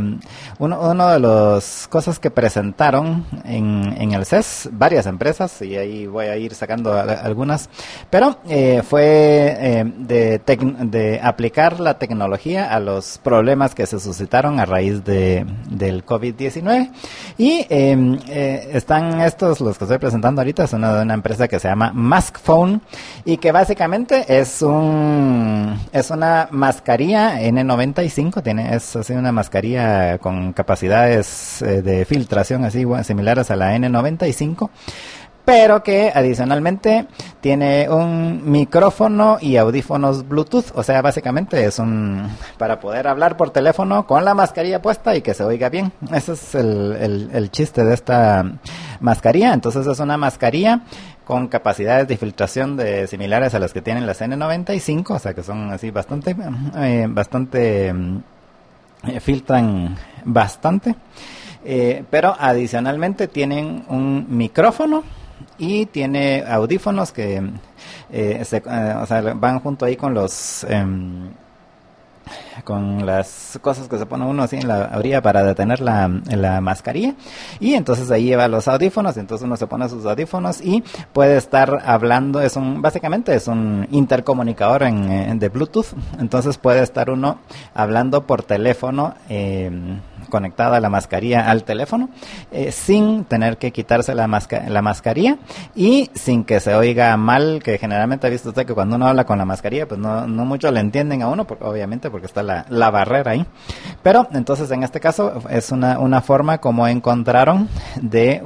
cosas que presentaron en el CES, varias empresas, y ahí voy a ir sacando algunas, pero fue de aplicar la tecnología a los problemas que se suscitaron a raíz del COVID-19, y están estos, los que estoy presentando ahorita, son de una empresa que se llama Maskphone, y que básicamente es una mascarilla N95, es así una mascarilla con capacidades de filtración así similares a la N95, pero que adicionalmente tiene un micrófono y audífonos Bluetooth, o sea, básicamente es para poder hablar por teléfono con la mascarilla puesta y que se oiga bien. Ese es el chiste de esta mascarilla. Entonces es una mascarilla con capacidades de filtración similares a las que tienen las N95, o sea que son así bastante filtran bastante, pero adicionalmente tienen un micrófono y tiene audífonos que van junto ahí con las cosas que se pone uno así en la orilla para detener la mascarilla, y entonces ahí lleva los audífonos, y entonces uno se pone sus audífonos y puede estar hablando. Básicamente es un intercomunicador de Bluetooth, entonces puede estar uno hablando por teléfono conectada la mascarilla al teléfono, sin tener que quitarse la mascarilla y sin que se oiga mal, que generalmente ha visto usted que cuando uno habla con la mascarilla pues no mucho le entienden a uno, obviamente porque está la barrera ahí, pero entonces en este caso es una forma como encontraron de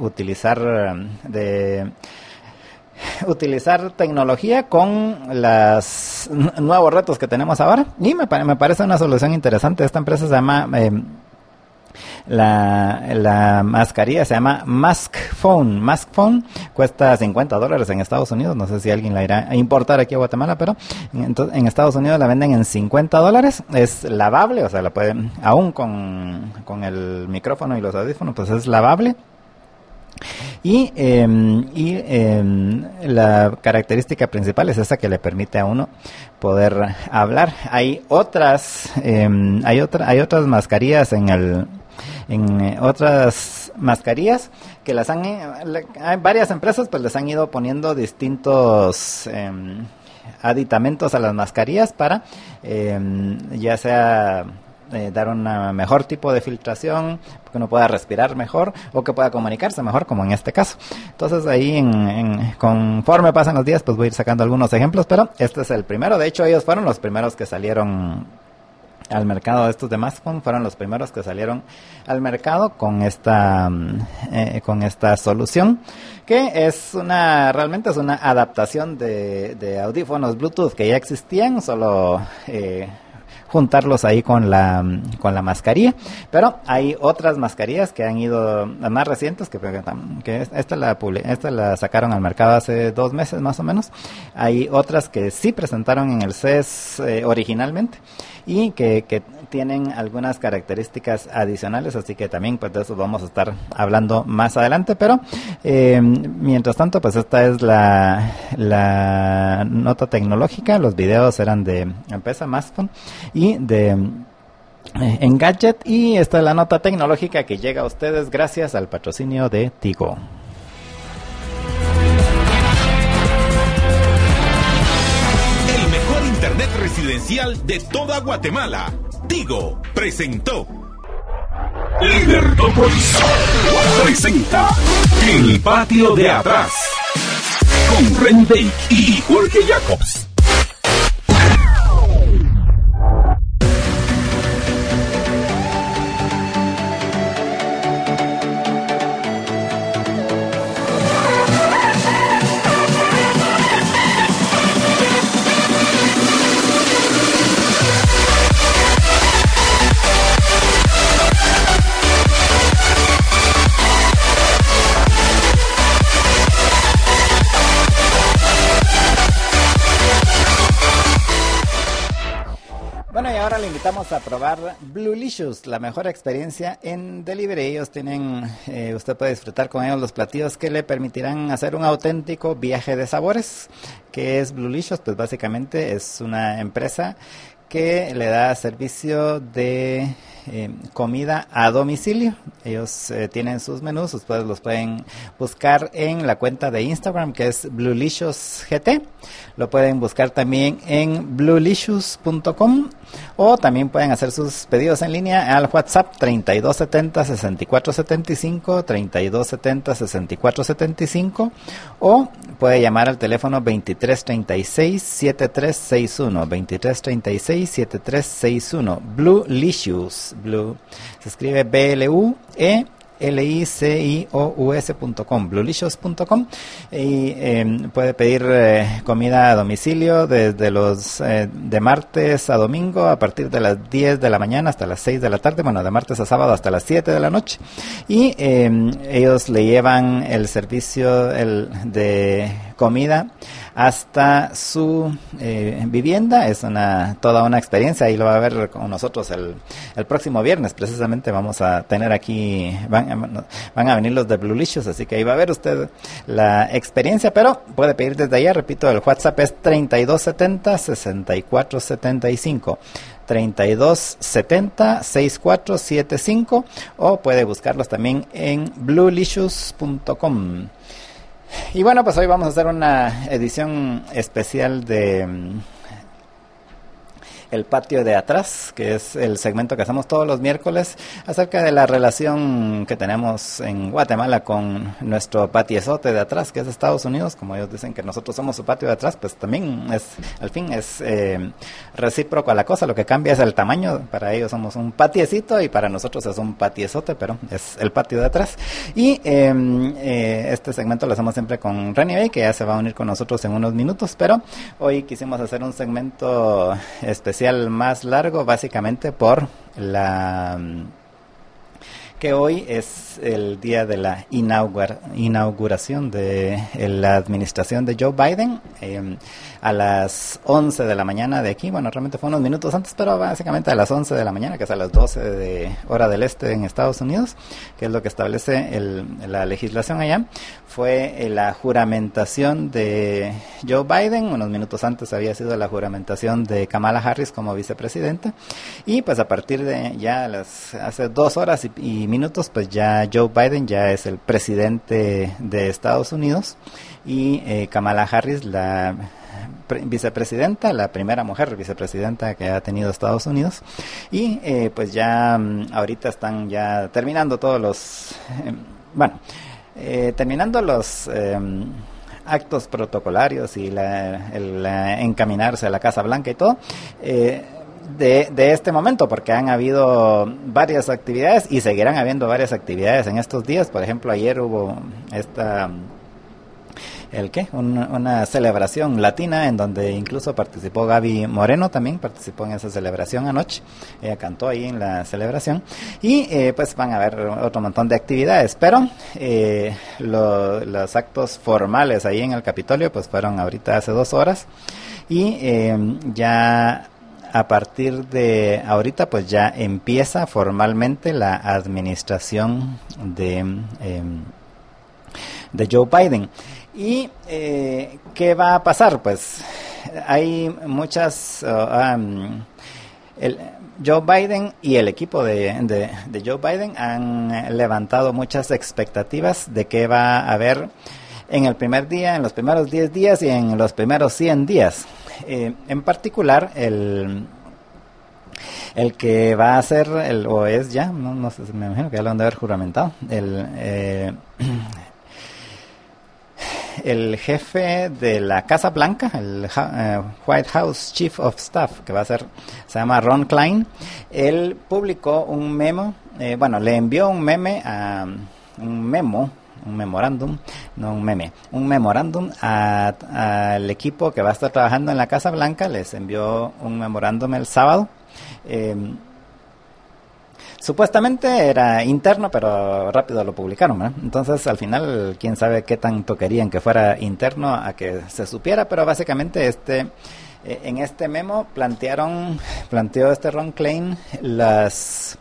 utilizar tecnología con los nuevos retos que tenemos ahora, y me parece una solución interesante. Esta empresa se llama La mascarilla se llama Mask Phone. Mask Phone cuesta $50 en Estados Unidos. No sé si alguien la irá a importar aquí a Guatemala, pero en Estados Unidos la venden en $50. Es lavable, o sea, la pueden, aún con el micrófono y los audífonos, pues es lavable. Y la característica principal es esa que le permite a uno poder hablar. Hay otras mascarillas otras mascarillas que hay varias empresas pues les han ido poniendo distintos aditamentos a las mascarillas para ya sea dar un mejor tipo de filtración, que uno pueda respirar mejor o que pueda comunicarse mejor, como en este caso. Entonces ahí conforme pasan los días pues voy a ir sacando algunos ejemplos, pero este es el primero. De hecho ellos fueron los primeros que salieron al mercado. Estos de Maskphone fueron los primeros que salieron al mercado con esta solución, que realmente es una adaptación de audífonos Bluetooth que ya existían, solo juntarlos ahí con la mascarilla. Pero hay otras mascarillas que han ido más recientes, que esta la sacaron al mercado hace 2 meses más o menos. Hay otras que sí presentaron en el CES originalmente y que tienen algunas características adicionales, así que también pues de eso vamos a estar hablando más adelante. Pero mientras tanto pues esta es la nota tecnológica. Los videos eran de empresa Maskphone y de Engadget, y esta es la nota tecnológica que llega a ustedes gracias al patrocinio de Tigo. El mejor internet residencial de toda Guatemala. Tigo presentó Libertópolis. Presenta El Patio de Atrás con Renday y Jorge Jacobs. Bueno, y ahora le invitamos a probar Bluelicious, la mejor experiencia en delivery. Ellos tienen, usted puede disfrutar con ellos los platillos que le permitirán hacer un auténtico viaje de sabores. ¿Qué es Bluelicious? Pues básicamente es una empresa que le da servicio de comida a domicilio. Ellos tienen sus menús, ustedes los pueden buscar en la cuenta de Instagram, que es BlueLiciousGT. Lo pueden buscar también en bluelicious.com, o también pueden hacer sus pedidos en línea al WhatsApp 3270-6475, 3270-6475, o puede llamar al teléfono 2336-7361, 2336-7361. Bluelicious, Blue se escribe BLUELICIOUS.com, bluelicious.com, y puede pedir comida a domicilio desde los de martes a domingo a partir de las 10 de la mañana hasta las 6 de la tarde, bueno, de martes a sábado hasta las 7 de la noche, y ellos le llevan el servicio de comida hasta su vivienda. Es toda una experiencia. Ahí lo va a ver con nosotros el próximo viernes. Precisamente vamos a tener aquí, van a venir los de Bluelicious, así que ahí va a ver usted la experiencia, pero puede pedir desde allá. Repito, el WhatsApp es 3270-6475, 3270-6475, o puede buscarlos también en bluelicious.com. Y bueno, pues hoy vamos a hacer una edición especial de El Patio de Atrás, que es el segmento que hacemos todos los miércoles acerca de la relación que tenemos en Guatemala con nuestro patiezote de atrás, que es Estados Unidos. Como ellos dicen que nosotros somos su patio de atrás, pues también al fin es recíproco a la cosa. Lo que cambia es el tamaño. Para ellos somos un patiecito y para nosotros es un patiezote, pero es el patio de atrás. Y este segmento lo hacemos siempre con Renny Bay, que ya se va a unir con nosotros en unos minutos, pero hoy quisimos hacer un segmento especial más largo, básicamente por la que hoy es el día de la inauguración de la administración de Joe Biden, a las 11 de la mañana de aquí. Bueno, realmente fue unos minutos antes, pero básicamente a las 11 de la mañana, que es a las 12 de hora del este en Estados Unidos, que es lo que establece la legislación allá. Fue la juramentación de Joe Biden. Unos minutos antes había sido la juramentación de Kamala Harris como vicepresidenta, y pues a partir de ya hace 2 horas y minutos, pues ya Joe Biden ya es el presidente de Estados Unidos, y Kamala Harris, la vicepresidenta, la primera mujer vicepresidenta que ha tenido Estados Unidos. Y pues ya ahorita están ya terminando todos los terminando los actos protocolarios y el encaminarse a la Casa Blanca y todo de este momento, porque han habido varias actividades y seguirán habiendo varias actividades en estos días. Por ejemplo, ayer hubo una celebración latina en donde incluso participó Gaby Moreno, también participó en esa celebración anoche. Ella cantó ahí en la celebración, y pues van a haber otro montón de actividades, pero los actos formales ahí en el Capitolio pues fueron ahorita hace 2 horas, y ya a partir de ahorita pues ya empieza formalmente la administración de Joe Biden. ¿Y qué va a pasar? Pues hay muchas... Joe Biden y el equipo de Joe Biden han levantado muchas expectativas de qué va a haber en el primer día, en los primeros 10 días y en los primeros 100 días. En particular, el que va a ser, o es ya, no sé, me imagino que ya lo han de haber juramentado, el jefe de la Casa Blanca, el White House Chief of Staff, que se llama Ron Klein. Él publicó un memo, le envió un memorándum al equipo que va a estar trabajando en la Casa Blanca. Les envió un memorándum el sábado. Supuestamente era interno, pero rápido lo publicaron, ¿verdad? Entonces, al final, quién sabe qué tanto querían que fuera interno a que se supiera, pero básicamente en este memo planteó Ron Klein las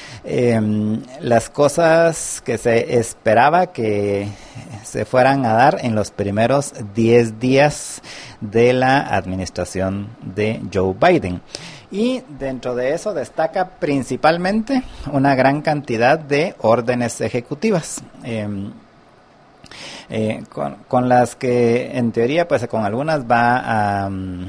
cosas que se esperaba que se fueran a dar en los primeros 10 días de la administración de Joe Biden. Y dentro de eso destaca principalmente una gran cantidad de órdenes ejecutivas, con las que en teoría pues con algunas va a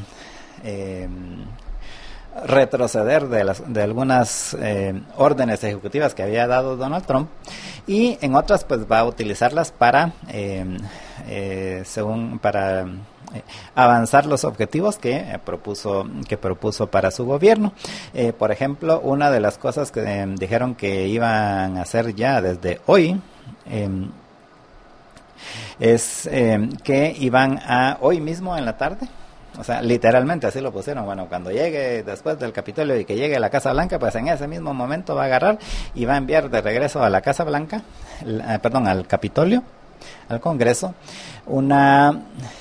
retroceder de algunas órdenes ejecutivas que había dado Donald Trump, y en otras pues va a utilizarlas para avanzar los objetivos que propuso para su gobierno. Por ejemplo, una de las cosas que dijeron que iban a hacer ya desde hoy es que iban a hoy mismo en la tarde, o sea, literalmente así lo pusieron. Bueno, cuando llegue después del Capitolio y que llegue a la Casa Blanca, pues en ese mismo momento va a agarrar y va a enviar de regreso a la Casa Blanca, al Capitolio, al Congreso, una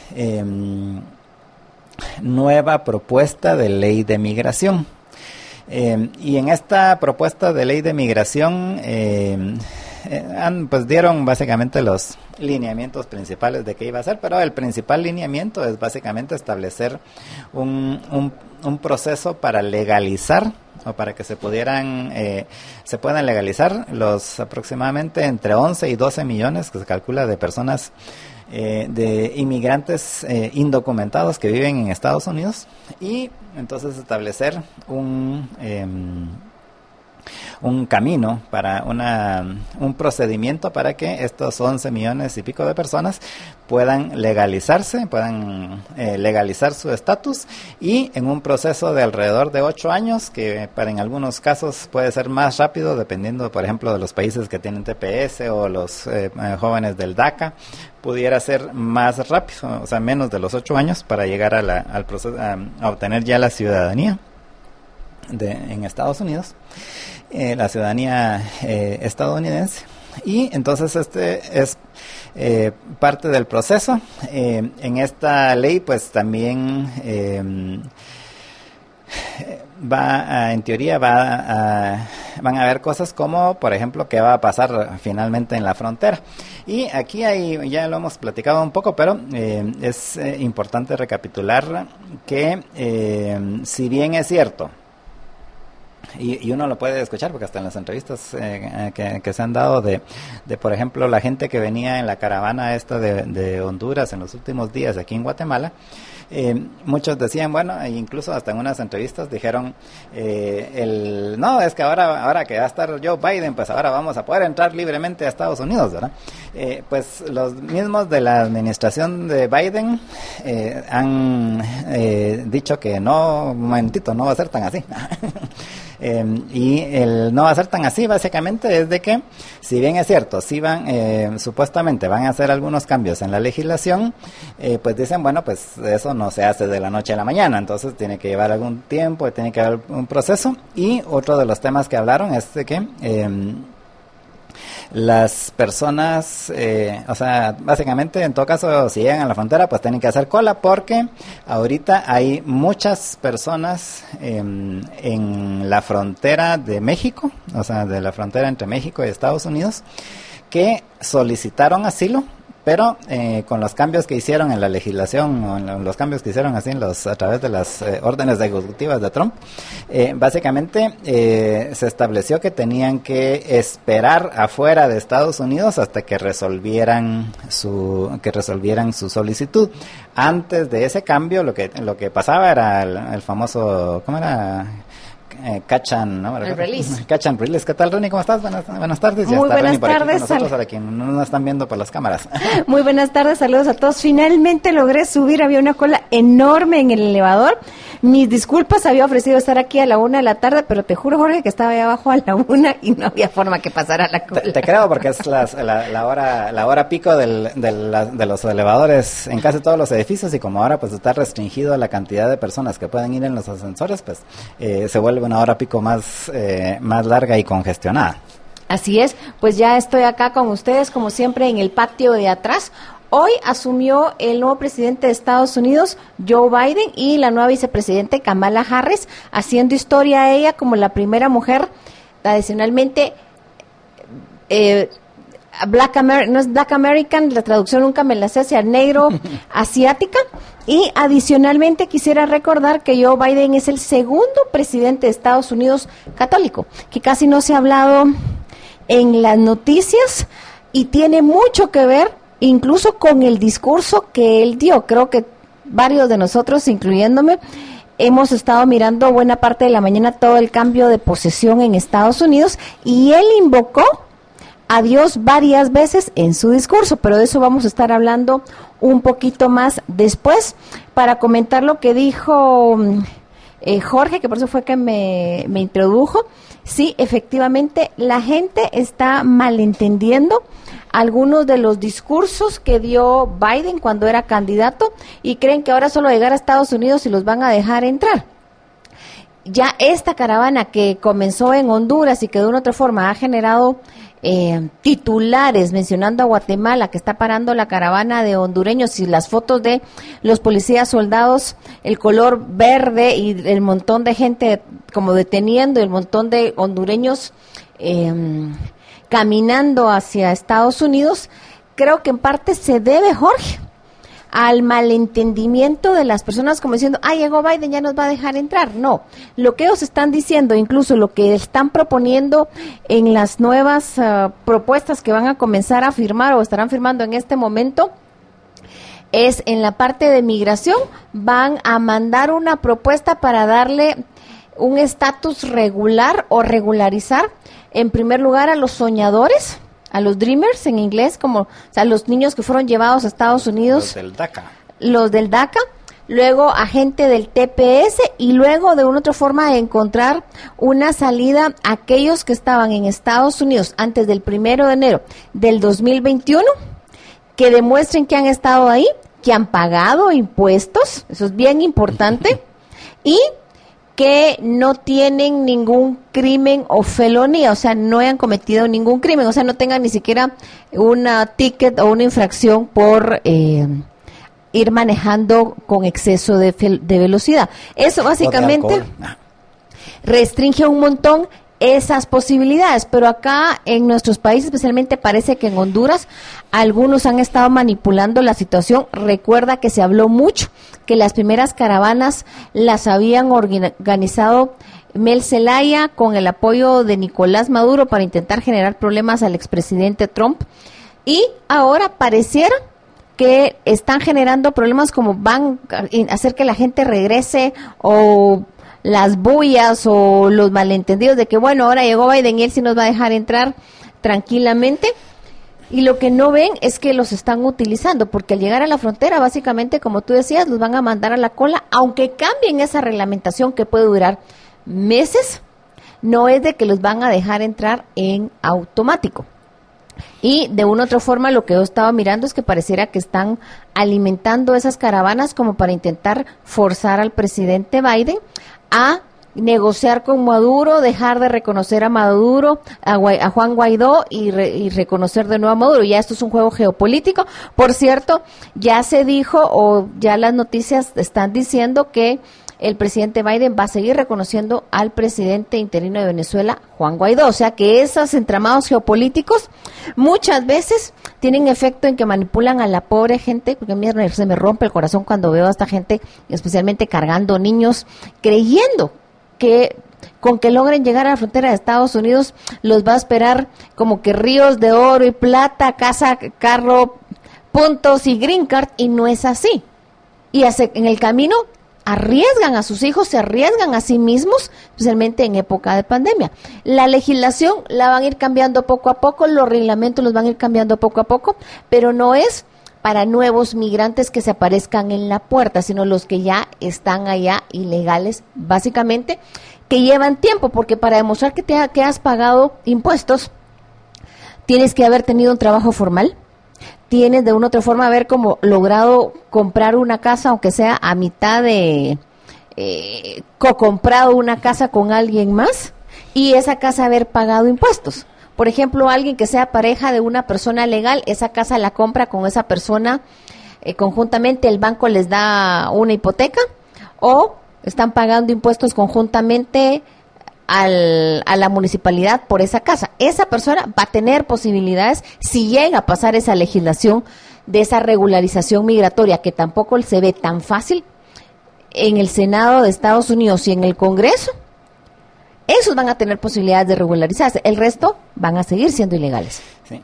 nueva propuesta de ley de migración. Y en esta propuesta de ley de migración pues dieron básicamente los lineamientos principales de qué iba a hacer, pero el principal lineamiento es básicamente establecer un proceso para legalizar, o para que se puedan legalizar los aproximadamente entre 11 y 12 millones que se calcula de personas, de inmigrantes indocumentados que viven en Estados Unidos, y entonces establecer un camino para un procedimiento para que estos 11 millones y pico de personas puedan legalizar su estatus, y en un proceso de alrededor de 8 años, que en algunos casos puede ser más rápido, dependiendo, por ejemplo, de los países que tienen TPS o los jóvenes del DACA, pudiera ser más rápido, o sea, menos de los 8 años para llegar al proceso, a obtener ya la ciudadanía en Estados Unidos. la ciudadanía estadounidense. Y entonces este es parte del proceso. En esta ley pues también en teoría van a haber cosas como, por ejemplo, qué va a pasar finalmente en la frontera. Y aquí ya lo hemos platicado un poco, pero es importante recapitular que si bien es cierto, y uno lo puede escuchar porque hasta en las entrevistas que se han dado de por ejemplo la gente que venía en la caravana esta de Honduras en los últimos días aquí en Guatemala, muchos decían, bueno, e incluso hasta en unas entrevistas dijeron no, es que ahora que va a estar Joe Biden, pues ahora vamos a poder entrar libremente a Estados Unidos, ¿verdad? Pues los mismos de la administración de Biden han dicho que no, un momentito, no va a ser tan así. Y el no va a ser tan así básicamente es de que, si bien es cierto, si supuestamente van a hacer algunos cambios en la legislación, pues dicen, bueno, pues eso no se hace de la noche a la mañana, entonces tiene que llevar algún tiempo, tiene que haber un proceso. Y otro de los temas que hablaron es de que las personas, o sea, básicamente en todo caso si llegan a la frontera pues tienen que hacer cola, porque ahorita hay muchas personas en la frontera de México, o sea, de la frontera entre México y Estados Unidos, que solicitaron asilo, pero con los cambios que hicieron en la legislación, o en los cambios que hicieron así a través de las órdenes ejecutivas de Trump, básicamente se estableció que tenían que esperar afuera de Estados Unidos hasta que resolvieran su solicitud. Antes de ese cambio, lo que pasaba era el famoso, ¿cómo era? Catch and Release. Catch and Release. ¿Qué tal, Reni? ¿Cómo estás? Buenas tardes. Ya muy está buenas Reni por aquí tardes. Con nosotros, para quienes no nos están viendo por las cámaras. Muy buenas tardes, saludos a todos. Finalmente logré subir, había una cola enorme en el elevador. Mis disculpas, había ofrecido estar aquí a la 1 de la tarde, pero te juro, Jorge, que estaba ahí abajo a la 1 y no había forma que pasara la cola. Te creo, porque es la hora pico de los elevadores en casi todos los edificios, y como ahora pues está restringido la cantidad de personas que pueden ir en los ascensores, pues se vuelve una hora pico más larga y congestionada. Así es, pues ya estoy acá con ustedes, como siempre, en el patio de atrás. Hoy asumió el nuevo presidente de Estados Unidos, Joe Biden, y la nueva vicepresidente Kamala Harris, haciendo historia a ella como la primera mujer, adicionalmente, no es Black American, la traducción nunca me la sé, hacia negro asiática. Y adicionalmente quisiera recordar que Joe Biden es el segundo presidente de Estados Unidos católico, que casi no se ha hablado en las noticias y tiene mucho que ver incluso con el discurso que él dio. Creo que varios de nosotros, incluyéndome, hemos estado mirando buena parte de la mañana todo el cambio de posesión en Estados Unidos, y él invocó a Dios varias veces en su discurso, pero de eso vamos a estar hablando un poquito más después. Para comentar lo que dijo Jorge, que por eso fue que me introdujo, sí, efectivamente, la gente está malentendiendo algunos de los discursos que dio Biden cuando era candidato y creen que ahora solo llegar a Estados Unidos y los van a dejar entrar. Ya esta caravana que comenzó en Honduras y que de una u otra forma ha generado titulares mencionando a Guatemala, que está parando la caravana de hondureños, y las fotos de los policías soldados, el color verde y el montón de gente como deteniendo, y el montón de hondureños caminando hacia Estados Unidos, creo que en parte se debe, Jorge, al malentendimiento de las personas, como diciendo, llegó Biden, ya nos va a dejar entrar. No, lo que ellos están diciendo, incluso lo que están proponiendo en las nuevas propuestas que van a comenzar a firmar o estarán firmando en este momento, es en la parte de migración, van a mandar una propuesta para darle un estatus regular o regularizar, en primer lugar, a los soñadores, a los dreamers en inglés, o sea, los niños que fueron llevados a Estados Unidos. Los del DACA. Luego a gente del TPS, y luego de una otra forma encontrar una salida a aquellos que estaban en Estados Unidos antes del 1 de enero del 2021, que demuestren que han estado ahí, que han pagado impuestos, eso es bien importante, y que no tienen ningún crimen o felonía, o sea, no hayan cometido ningún crimen, o sea, no tengan ni siquiera una ticket o una infracción por ir manejando con exceso de velocidad. Eso básicamente restringe un montón esas posibilidades, pero acá en nuestros países, especialmente parece que en Honduras, algunos han estado manipulando la situación. Recuerda que se habló mucho que las primeras caravanas las habían organizado Mel Zelaya con el apoyo de Nicolás Maduro para intentar generar problemas al expresidente Trump, y ahora pareciera que están generando problemas como van a hacer que la gente regrese, o las bullas o los malentendidos de que bueno, ahora llegó Biden y él sí nos va a dejar entrar tranquilamente, y lo que no ven es que los están utilizando, porque al llegar a la frontera básicamente, como tú decías, los van a mandar a la cola, aunque cambien esa reglamentación que puede durar meses, no es de que los van a dejar entrar en automático. Y de una u otra forma lo que yo estaba mirando es que pareciera que están alimentando esas caravanas como para intentar forzar al presidente Biden a negociar con Maduro, dejar de reconocer a Maduro, a Juan Guaidó y reconocer de nuevo a Maduro. Ya esto es un juego geopolítico. Por cierto, ya se dijo, o ya las noticias están diciendo que el presidente Biden va a seguir reconociendo al presidente interino de Venezuela, Juan Guaidó. O sea que esos entramados geopolíticos muchas veces tienen efecto en que manipulan a la pobre gente, porque a mí se me rompe el corazón cuando veo a esta gente, especialmente cargando niños, creyendo que con que logren llegar a la frontera de Estados Unidos los va a esperar como que ríos de oro y plata, casa, carro, puntos y green card, y no es así. Y en el camino arriesgan a sus hijos, se arriesgan a sí mismos, especialmente en época de pandemia. La legislación la van a ir cambiando poco a poco, los reglamentos los van a ir cambiando poco a poco, pero no es para nuevos migrantes que se aparezcan en la puerta, sino los que ya están allá ilegales, básicamente, que llevan tiempo, porque para demostrar que has pagado impuestos, tienes que haber tenido un trabajo formal, tienes de una u otra forma haber como logrado comprar una casa, aunque sea a mitad de comprado una casa con alguien más, y esa casa haber pagado impuestos. Por ejemplo, alguien que sea pareja de una persona legal, esa casa la compra con esa persona conjuntamente, el banco les da una hipoteca, o están pagando impuestos conjuntamente a la municipalidad por esa casa. Esa persona va a tener posibilidades, si llega a pasar esa legislación de esa regularización migratoria, que tampoco se ve tan fácil en el Senado de Estados Unidos y en el Congreso. Esos van a tener posibilidades de regularizarse, el resto van a seguir siendo ilegales. Sí.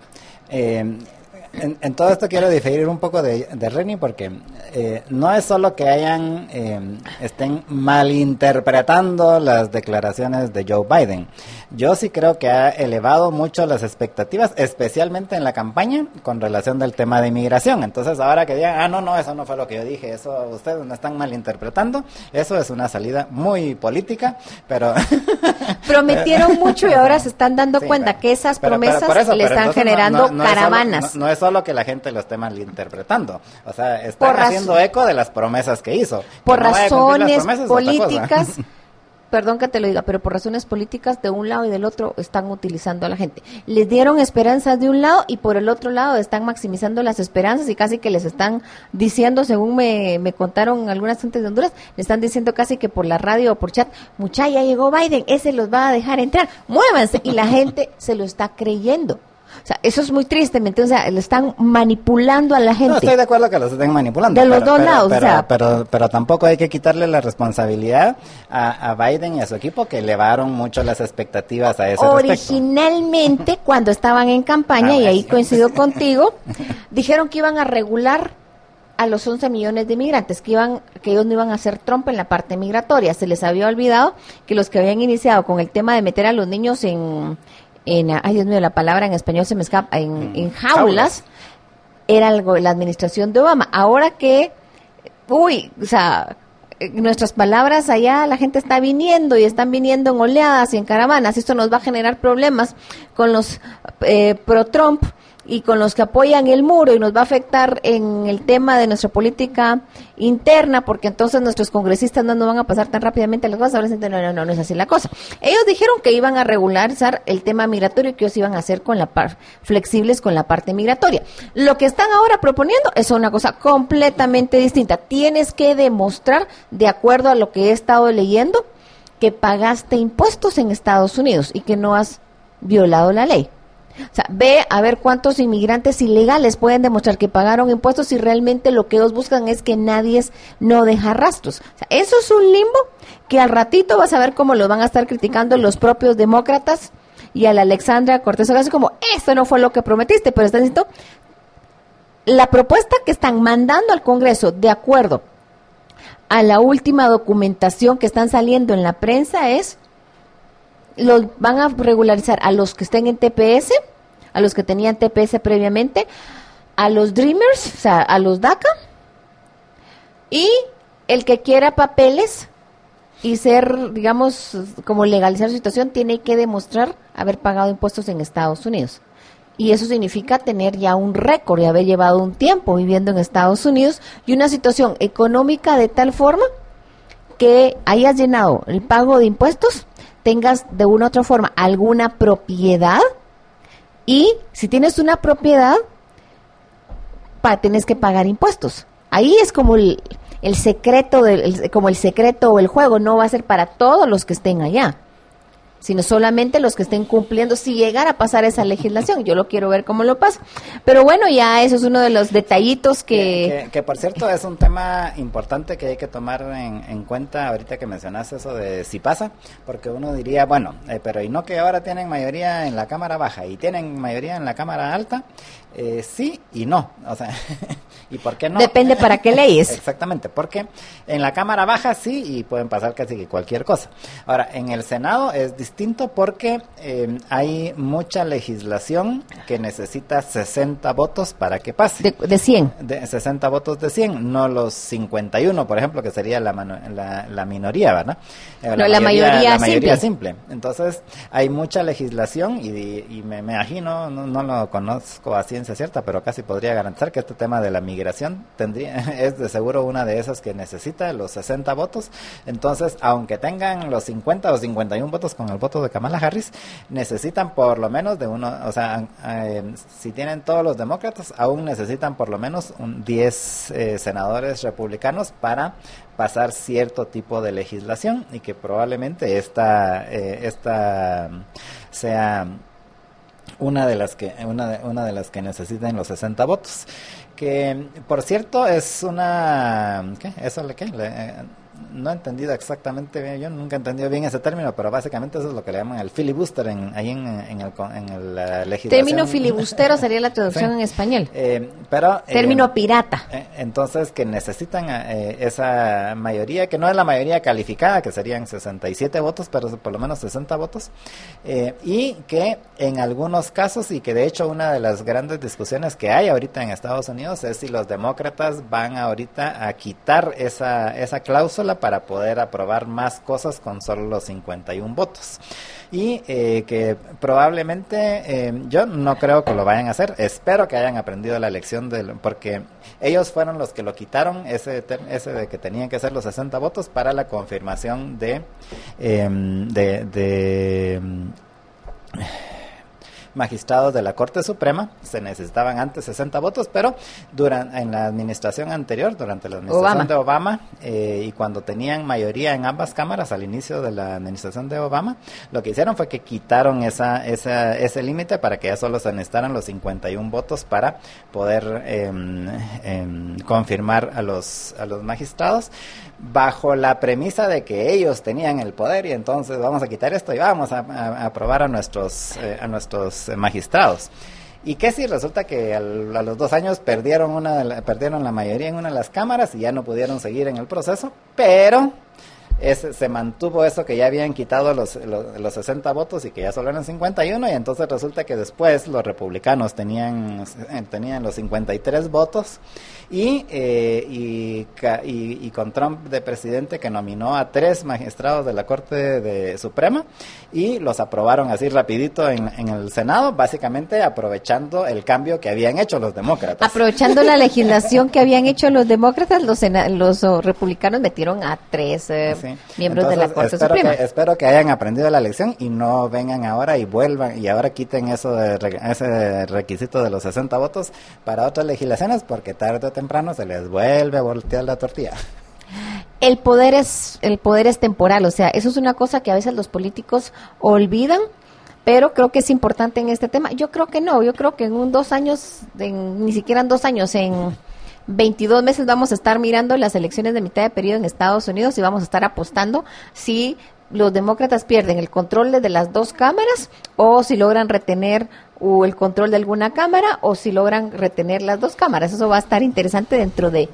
En todo esto quiero diferir un poco de Reni, porque no es solo que estén malinterpretando las declaraciones de Joe Biden. Yo sí creo que ha elevado mucho las expectativas, especialmente en la campaña, con relación del tema de inmigración. Entonces, ahora que digan, no, eso no fue lo que yo dije, eso ustedes me están malinterpretando, eso es una salida muy política, pero... Prometieron mucho y ahora se están dando cuenta que esas promesas le están generando caravanas. No es solo que la gente lo esté malinterpretando, o sea, están haciendo eco de las promesas que hizo. Por razones políticas, perdón que te lo diga, pero por razones políticas de un lado y del otro están utilizando a la gente. Les dieron esperanzas de un lado y por el otro lado están maximizando las esperanzas, y casi que les están diciendo, según me contaron algunas gentes de Honduras, le están diciendo casi que por la radio o por chat, muchacha, ya llegó Biden, ese los va a dejar entrar, muévanse, y la gente se lo está creyendo. O sea, eso es muy triste, ¿me entiendes? O sea, le están manipulando a la gente. No, estoy de acuerdo que los estén manipulando. De los dos lados, o sea. Pero tampoco hay que quitarle la responsabilidad a Biden y a su equipo, que elevaron mucho las expectativas a ese respecto. Originalmente, cuando estaban en campaña, y ahí coincido contigo, dijeron que iban a regular a los 11 millones de inmigrantes, que ellos no iban a hacer Trump en la parte migratoria. Se les había olvidado que los que habían iniciado con el tema de meter a los niños ay Dios mío, la palabra en español se me escapa, en jaulas, era la administración de Obama. Ahora que, o sea, nuestras palabras allá, la gente está viniendo y están viniendo en oleadas y en caravanas, esto nos va a generar problemas con los pro-Trump, y con los que apoyan el muro y nos va a afectar en el tema de nuestra política interna, porque entonces nuestros congresistas no nos van a pasar tan rápidamente las cosas. Ahora dicen, no es así la cosa. Ellos dijeron que iban a regularizar el tema migratorio y que ellos iban a hacer con flexibles con la parte migratoria. Lo que están ahora proponiendo es una cosa completamente distinta. Tienes que demostrar, de acuerdo a lo que he estado leyendo, que pagaste impuestos en Estados Unidos y que no has violado la ley. O sea, ve a ver cuántos inmigrantes ilegales pueden demostrar que pagaron impuestos y realmente lo que ellos buscan es que nadie no deja rastros. O sea, eso es un limbo que al ratito vas a ver cómo lo van a estar criticando los propios demócratas y a la Alexandria Cortés Ocasio como, esto no fue lo que prometiste, pero están diciendo, la propuesta que están mandando al Congreso, de acuerdo a la última documentación que están saliendo en la prensa, es los van a regularizar a los que estén en TPS, a los que tenían TPS previamente, a los Dreamers, o sea, a los DACA, y el que quiera papeles y ser, digamos, como legalizar su situación, tiene que demostrar haber pagado impuestos en Estados Unidos. Y eso significa tener ya un récord y haber llevado un tiempo viviendo en Estados Unidos y una situación económica de tal forma que hayas llenado el pago de impuestos, tengas de una u otra forma alguna propiedad, y si tienes una propiedad, tienes que pagar impuestos. Ahí es como el secreto, como el secreto o el juego, no va a ser para todos los que estén allá, sino solamente los que estén cumpliendo, si llegara a pasar esa legislación. Yo lo quiero ver cómo lo pasa. Pero bueno, ya eso es uno de los detallitos que por cierto es un tema importante que hay que tomar en cuenta ahorita que mencionaste eso de si pasa, porque uno diría, bueno, pero ¿y no que ahora tienen mayoría en la Cámara Baja y tienen mayoría en la Cámara Alta? Sí y no, o sea, ¿y por qué no? Depende para qué leyes. Exactamente, porque en la Cámara Baja sí y pueden pasar casi que cualquier cosa. Ahora, en el Senado es distinto porque hay mucha legislación que necesita 60 votos para que pase. De 100. De 60 votos de 100, no los 51, por ejemplo, que sería la minoría, ¿verdad? La mayoría simple. Entonces, hay mucha legislación y me imagino, no lo conozco a ciencia cierta, pero casi podría garantizar que este tema de la migración es de seguro una de esas que necesita los 60 votos. Entonces, aunque tengan los 50 o 51 votos con el voto de Kamala Harris, necesitan por lo menos de uno, o sea, si tienen todos los demócratas, aún necesitan por lo menos 10 senadores republicanos para pasar cierto tipo de legislación, y que probablemente esta sea una de las que necesitan los 60 votos, que por cierto es una no he entendido exactamente bien, yo nunca he entendido bien ese término, pero básicamente eso es lo que le llaman el filibuster en la legislación. Término filibustero sería la traducción en español. Pero término pirata. Entonces, que necesitan esa mayoría, que no es la mayoría calificada, que serían 67 votos, pero por lo menos 60 votos, y que en algunos casos, y que de hecho una de las grandes discusiones que hay ahorita en Estados Unidos es si los demócratas van ahorita a quitar esa cláusula para poder aprobar más cosas con solo los 51 votos. Y que probablemente, yo no creo que lo vayan a hacer, espero que hayan aprendido la lección, porque ellos fueron los que lo quitaron, ese de que tenían que ser los 60 votos para la confirmación de magistrados de la Corte Suprema. Se necesitaban antes 60 votos, pero en la administración anterior, durante la administración de Obama, y cuando tenían mayoría en ambas cámaras al inicio de la administración de Obama, lo que hicieron fue que quitaron ese límite para que ya solo se necesitaran los 51 votos para poder confirmar a los magistrados, bajo la premisa de que ellos tenían el poder, y entonces vamos a quitar esto y vamos a aprobar a nuestros magistrados. ¿Y qué si resulta que a los 2 años perdieron la mayoría en una de las cámaras y ya no pudieron seguir en el proceso, pero se mantuvo eso que ya habían quitado los 60 votos y que ya solo eran 51, y entonces resulta que después los republicanos tenían los 53 votos y con Trump de presidente, que nominó a 3 magistrados de la Corte Suprema y los aprobaron así rapidito en el Senado, básicamente aprovechando el cambio que habían hecho los demócratas. Aprovechando la legislación que habían hecho los demócratas, los republicanos metieron a 3 miembros. Entonces, de la Corte Suprema. Espero que hayan aprendido la lección y no vengan ahora y vuelvan y ahora quiten ese requisito de los 60 votos para otras legislaciones, porque tarde o temprano se les vuelve a voltear la tortilla. El poder es temporal, o sea, eso es una cosa que a veces los políticos olvidan, pero creo que es importante en este tema. Yo creo que no, yo creo que en 2 años, ni siquiera en 2 años, en 22 meses vamos a estar mirando las elecciones de mitad de periodo en Estados Unidos y vamos a estar apostando si los demócratas pierden el control de las 2 cámaras o si logran retener el control de alguna cámara o si logran retener las 2 cámaras. Eso va a estar interesante dentro de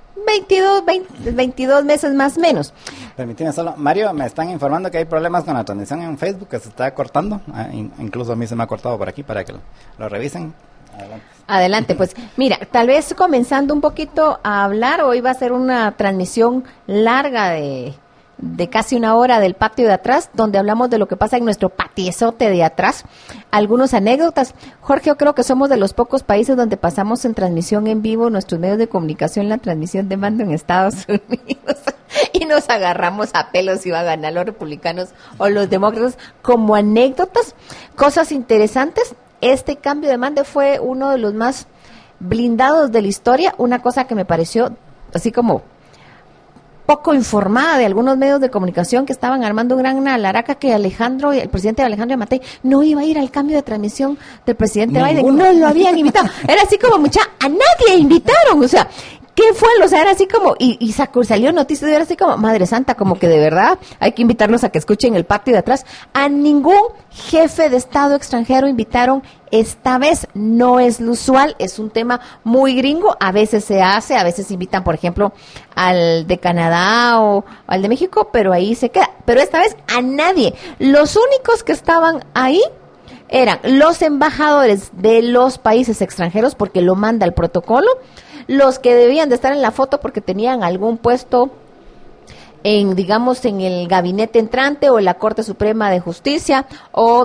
22 meses más o menos. Permíteme solo, Mario, me están informando que hay problemas con la transmisión en Facebook, que se está cortando, incluso a mí se me ha cortado por aquí para que lo revisen. Adelante, pues mira, tal vez comenzando un poquito a hablar, hoy va a ser una transmisión larga de casi 1 hora del patio de atrás, donde hablamos de lo que pasa en nuestro patiezote de atrás, algunas anécdotas. Jorge, yo creo que somos de los pocos países donde pasamos en transmisión en vivo nuestros medios de comunicación, la transmisión de mando en Estados Unidos, y nos agarramos a pelos si va a ganar los republicanos o los demócratas como anécdotas, cosas interesantes. Este cambio de mando fue uno de los más blindados de la historia, una cosa que me pareció así como poco informada de algunos medios de comunicación que estaban armando una alaraca que el presidente Alejandro Yamatei no iba a ir al cambio de transmisión del presidente Biden, no lo habían invitado, era así como a nadie invitaron, o sea, ¿qué fue? O sea, era así como, y salió noticia, era así como, Madre Santa, como que de verdad hay que invitarlos a que escuchen el patio de atrás. A ningún jefe de Estado extranjero invitaron esta vez, no es lo usual, es un tema muy gringo, a veces se hace, a veces invitan, por ejemplo, al de Canadá o al de México, pero ahí se queda. Pero esta vez a nadie. Los únicos que estaban ahí eran los embajadores de los países extranjeros, porque lo manda el protocolo, los que debían de estar en la foto porque tenían algún puesto en el gabinete entrante o en la Corte Suprema de Justicia o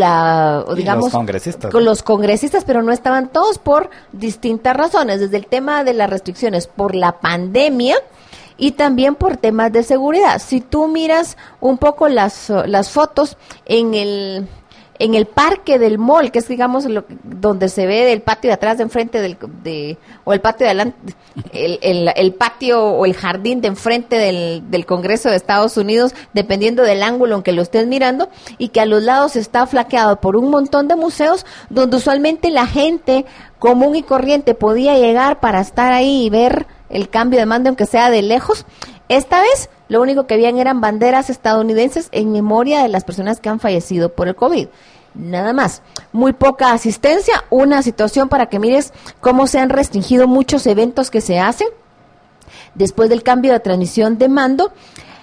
los congresistas. Con los congresistas, pero no estaban todos por distintas razones, desde el tema de las restricciones por la pandemia y también por temas de seguridad. Si tú miras un poco las fotos en el parque del mall, que es, digamos, donde se ve del patio de atrás, de enfrente o el patio de adelante, el patio o el jardín de enfrente del Congreso de Estados Unidos, dependiendo del ángulo en que lo estés mirando, y que a los lados está flanqueado por un montón de museos, donde usualmente la gente común y corriente podía llegar para estar ahí y ver el cambio de mando, aunque sea de lejos. Esta vez, lo único que habían eran banderas estadounidenses en memoria de las personas que han fallecido por el COVID. Nada más. Muy poca asistencia, una situación para que mires cómo se han restringido muchos eventos que se hacen después del cambio de transmisión de mando.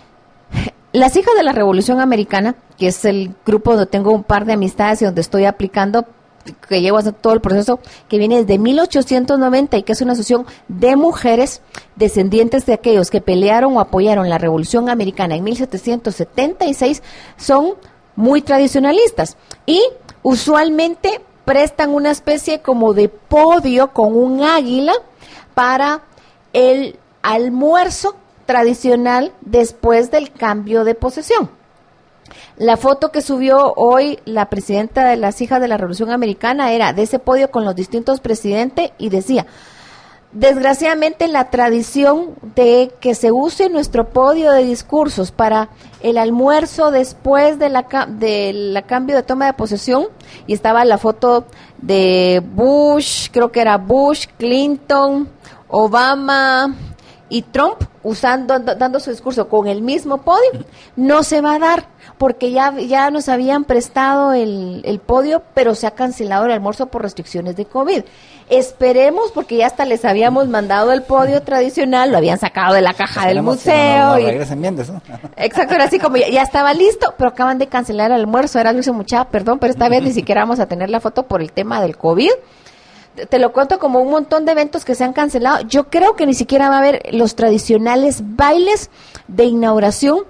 Las hijas de la Revolución Americana, que es el grupo donde tengo un par de amistades y donde estoy aplicando, que llevo haciendo todo el proceso, que viene desde 1890 y que es una asociación de mujeres descendientes de aquellos que pelearon o apoyaron la Revolución Americana en 1776, son muy tradicionalistas y usualmente prestan una especie como de podio con un águila para el almuerzo tradicional después del cambio de posesión. La foto que subió hoy la presidenta de las hijas de la Revolución Americana era de ese podio con los distintos presidentes y decía: desgraciadamente la tradición de que se use nuestro podio de discursos para el almuerzo después de la cambio de toma de posesión, y estaba la foto de Bush, creo que era Bush, Clinton, Obama y Trump dando su discurso con el mismo podio, no se va a dar porque ya nos habían prestado el podio, pero se ha cancelado el almuerzo por restricciones de COVID. Esperemos, porque ya hasta les habíamos mandado el podio tradicional, lo habían sacado de la caja del museo. Que no regresen bien de eso. Exacto, era así como ya estaba listo, pero acaban de cancelar el almuerzo. Era Luis Mucha, perdón, pero esta vez ni siquiera vamos a tener la foto por el tema del COVID. te lo cuento como un montón de eventos que se han cancelado. Yo creo que ni siquiera va a haber los tradicionales bailes de inauguración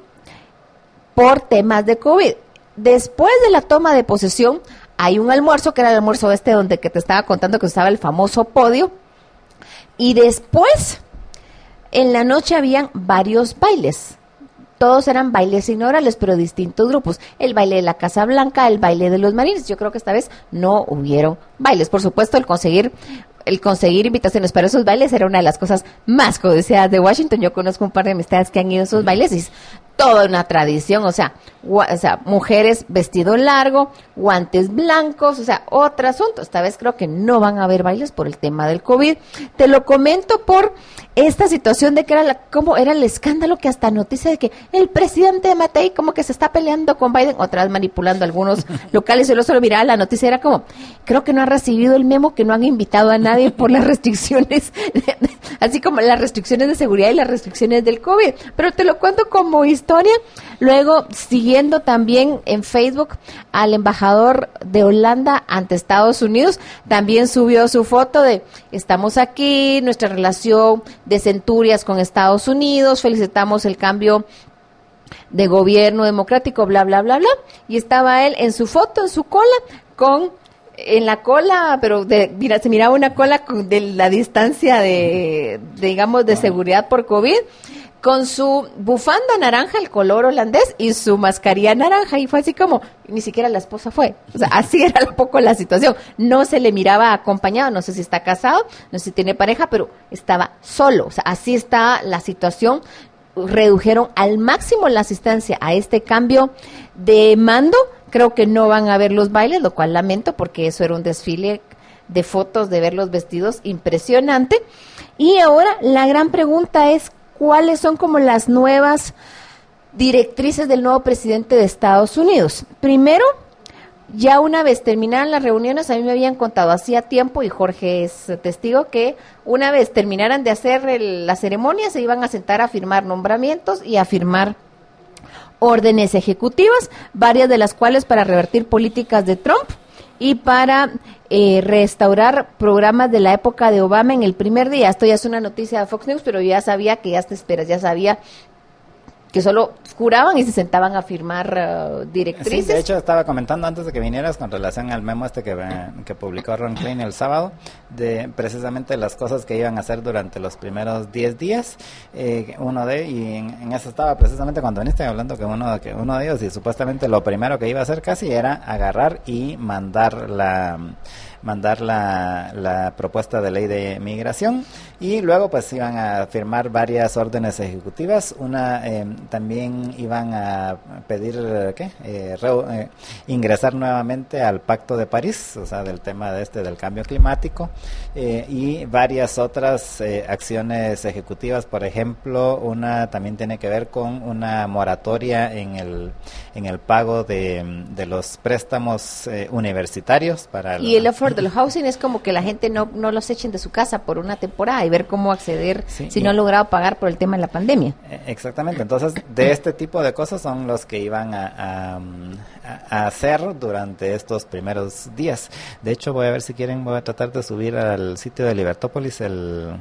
por temas de COVID. Después de la toma de posesión, hay un almuerzo, que era el almuerzo donde que te estaba contando que estaba el famoso podio, y después, en la noche habían varios bailes. Todos eran bailes inaugurales, pero distintos grupos. El baile de la Casa Blanca, el baile de los Marines. Yo creo que esta vez no hubieron bailes. Por supuesto, el conseguir invitaciones para esos bailes era una de las cosas más codiciadas de Washington. Yo conozco un par de amistades que han ido a esos bailes y es toda una tradición, o sea, mujeres vestido largo, guantes blancos, o sea, otro asunto. Esta vez creo que no van a haber bailes por el tema del COVID. Te lo comento por esta situación de que como era el escándalo, que hasta noticia de que el presidente de Matei como que se está peleando con Biden, otra vez manipulando algunos locales. Yo solo miraba la noticia, era como, creo que no ha recibido el memo, que no han invitado a nadie por las restricciones, así como las restricciones de seguridad y las restricciones del COVID. Pero te lo cuento como historia. Luego, siguiendo también en Facebook al embajador de Holanda ante Estados Unidos, también subió su foto de estamos aquí, nuestra relación de centurias con Estados Unidos, felicitamos el cambio de gobierno democrático, bla, bla, bla, bla, y estaba él en su foto, en su cola, en la cola, pero se miraba una cola de la distancia de seguridad por COVID, con su bufanda naranja, el color holandés, y su mascarilla naranja, y fue así como, ni siquiera la esposa fue, o sea, así era un poco la situación, no se le miraba acompañado, no sé si está casado, no sé si tiene pareja, pero estaba solo, o sea, así está la situación. Redujeron al máximo la asistencia a este cambio de mando. Creo que no van a ver los bailes, lo cual lamento, porque eso era un desfile de fotos de ver los vestidos impresionante. Y ahora la gran pregunta es, ¿cuáles son como las nuevas directrices del nuevo presidente de Estados Unidos? Primero, ya una vez terminaran las reuniones, a mí me habían contado hacía tiempo, y Jorge es testigo, que una vez terminaran de hacer la ceremonia, se iban a sentar a firmar nombramientos y a firmar órdenes ejecutivas, varias de las cuales para revertir políticas de Trump y para restaurar programas de la época de Obama en el primer día. Esto ya es una noticia de Fox News, pero yo ya sabía que ya sabía que solo juraban y se sentaban a firmar directrices. Sí, de hecho estaba comentando antes de que vinieras con relación al memo que publicó Ron Klain el sábado, de precisamente las cosas que iban a hacer durante los primeros 10 días. Y en eso estaba precisamente cuando viniste hablando que uno de ellos, y supuestamente lo primero que iba a hacer casi era agarrar y mandar la propuesta de ley de migración, y luego pues iban a firmar varias órdenes ejecutivas. También iban a pedir ingresar nuevamente al Pacto de París, o sea, del tema del cambio climático, y varias otras acciones ejecutivas. Por ejemplo, una también tiene que ver con una moratoria en el pago de los préstamos universitarios para y el affordable housing es como que la gente no los echen de su casa por una temporada y ver cómo acceder si no han logrado pagar por el tema de la pandemia. Exactamente. Entonces, de este tipo de cosas son los que iban a hacer durante estos primeros días. De hecho, voy a ver si quieren, voy a tratar de subir al sitio de Libertópolis el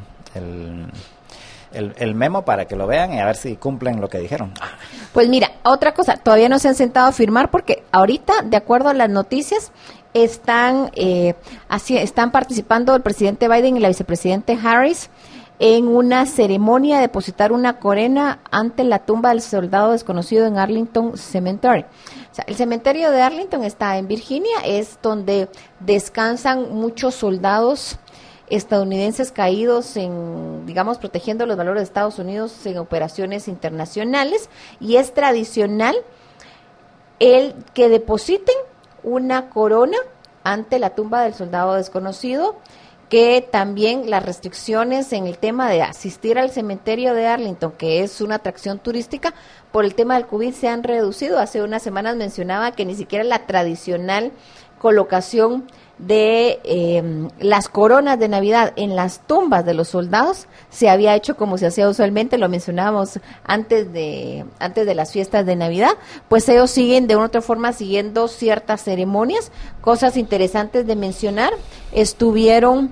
memo para que lo vean y a ver si cumplen lo que dijeron. Pues mira, otra cosa, todavía no se han sentado a firmar porque ahorita, de acuerdo a las noticias, están participando el presidente Biden y la vicepresidente Harris en una ceremonia de depositar una corona ante la tumba del soldado desconocido en Arlington Cemetery. O sea, el cementerio de Arlington está en Virginia, es donde descansan muchos soldados estadounidenses caídos protegiendo los valores de Estados Unidos en operaciones internacionales, y es tradicional el que depositen una corona ante la tumba del soldado desconocido, que también las restricciones en el tema de asistir al cementerio de Arlington, que es una atracción turística, por el tema del COVID se han reducido. Hace unas semanas mencionaba que ni siquiera la tradicional colocación de las coronas de Navidad en las tumbas de los soldados se había hecho como se hacía usualmente, lo mencionábamos antes de las fiestas de Navidad, pues ellos siguen de una u otra forma siguiendo ciertas ceremonias. Cosas interesantes de mencionar, estuvieron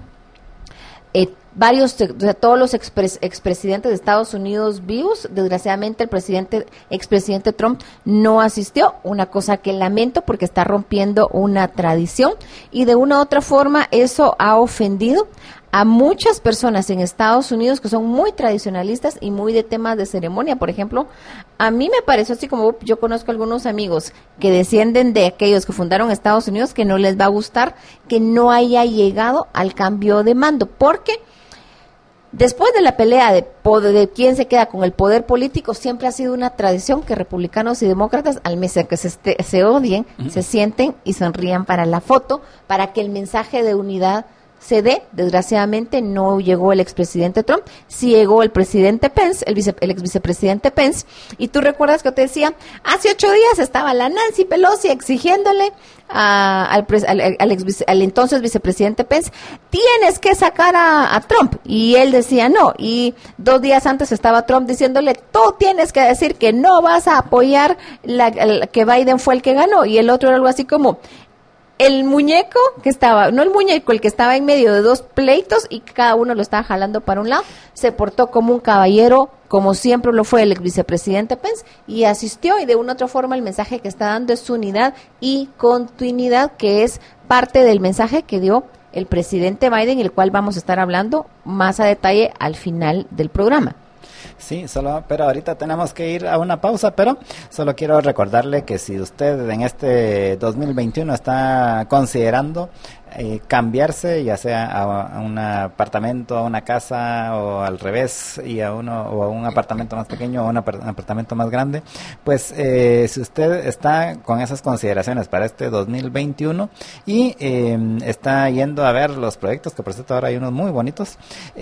todos los expresidentes de Estados Unidos vivos. Desgraciadamente el expresidente Trump no asistió, una cosa que lamento porque está rompiendo una tradición y de una u otra forma eso ha ofendido a muchas personas en Estados Unidos que son muy tradicionalistas y muy de temas de ceremonia. Por ejemplo, a mí me pareció así como yo conozco algunos amigos que descienden de aquellos que fundaron Estados Unidos que no les va a gustar que no haya llegado al cambio de mando, porque después de la pelea de quién se queda con el poder político, siempre ha sido una tradición que republicanos y demócratas, al mes que se odien, se sienten y sonrían para la foto, para que el mensaje de unidad se dé. Desgraciadamente no llegó el expresidente Trump, sí llegó el presidente Pence, el ex vicepresidente Pence, y tú recuerdas que te decía, hace 8 días estaba la Nancy Pelosi exigiéndole al entonces vicepresidente Pence, tienes que sacar a Trump, y él decía no, y 2 días antes estaba Trump diciéndole, tú tienes que decir que no vas a apoyar que Biden fue el que ganó, y el otro era algo así como, el muñeco que estaba, no el muñeco, el que estaba en medio de 2 pleitos y cada uno lo estaba jalando para un lado, se portó como un caballero, como siempre lo fue el ex vicepresidente Pence, y asistió, y de una u otra forma el mensaje que está dando es unidad y continuidad, que es parte del mensaje que dio el presidente Biden, el cual vamos a estar hablando más a detalle al final del programa. Sí, pero ahorita tenemos que ir a una pausa, pero solo quiero recordarle que si usted en este 2021 está considerando cambiarse, ya sea a un apartamento, a una casa o al revés, y a un apartamento más pequeño o un apartamento más grande, pues si usted está con esas consideraciones para este 2021 y está yendo a ver los proyectos, que por cierto ahora hay unos muy bonitos,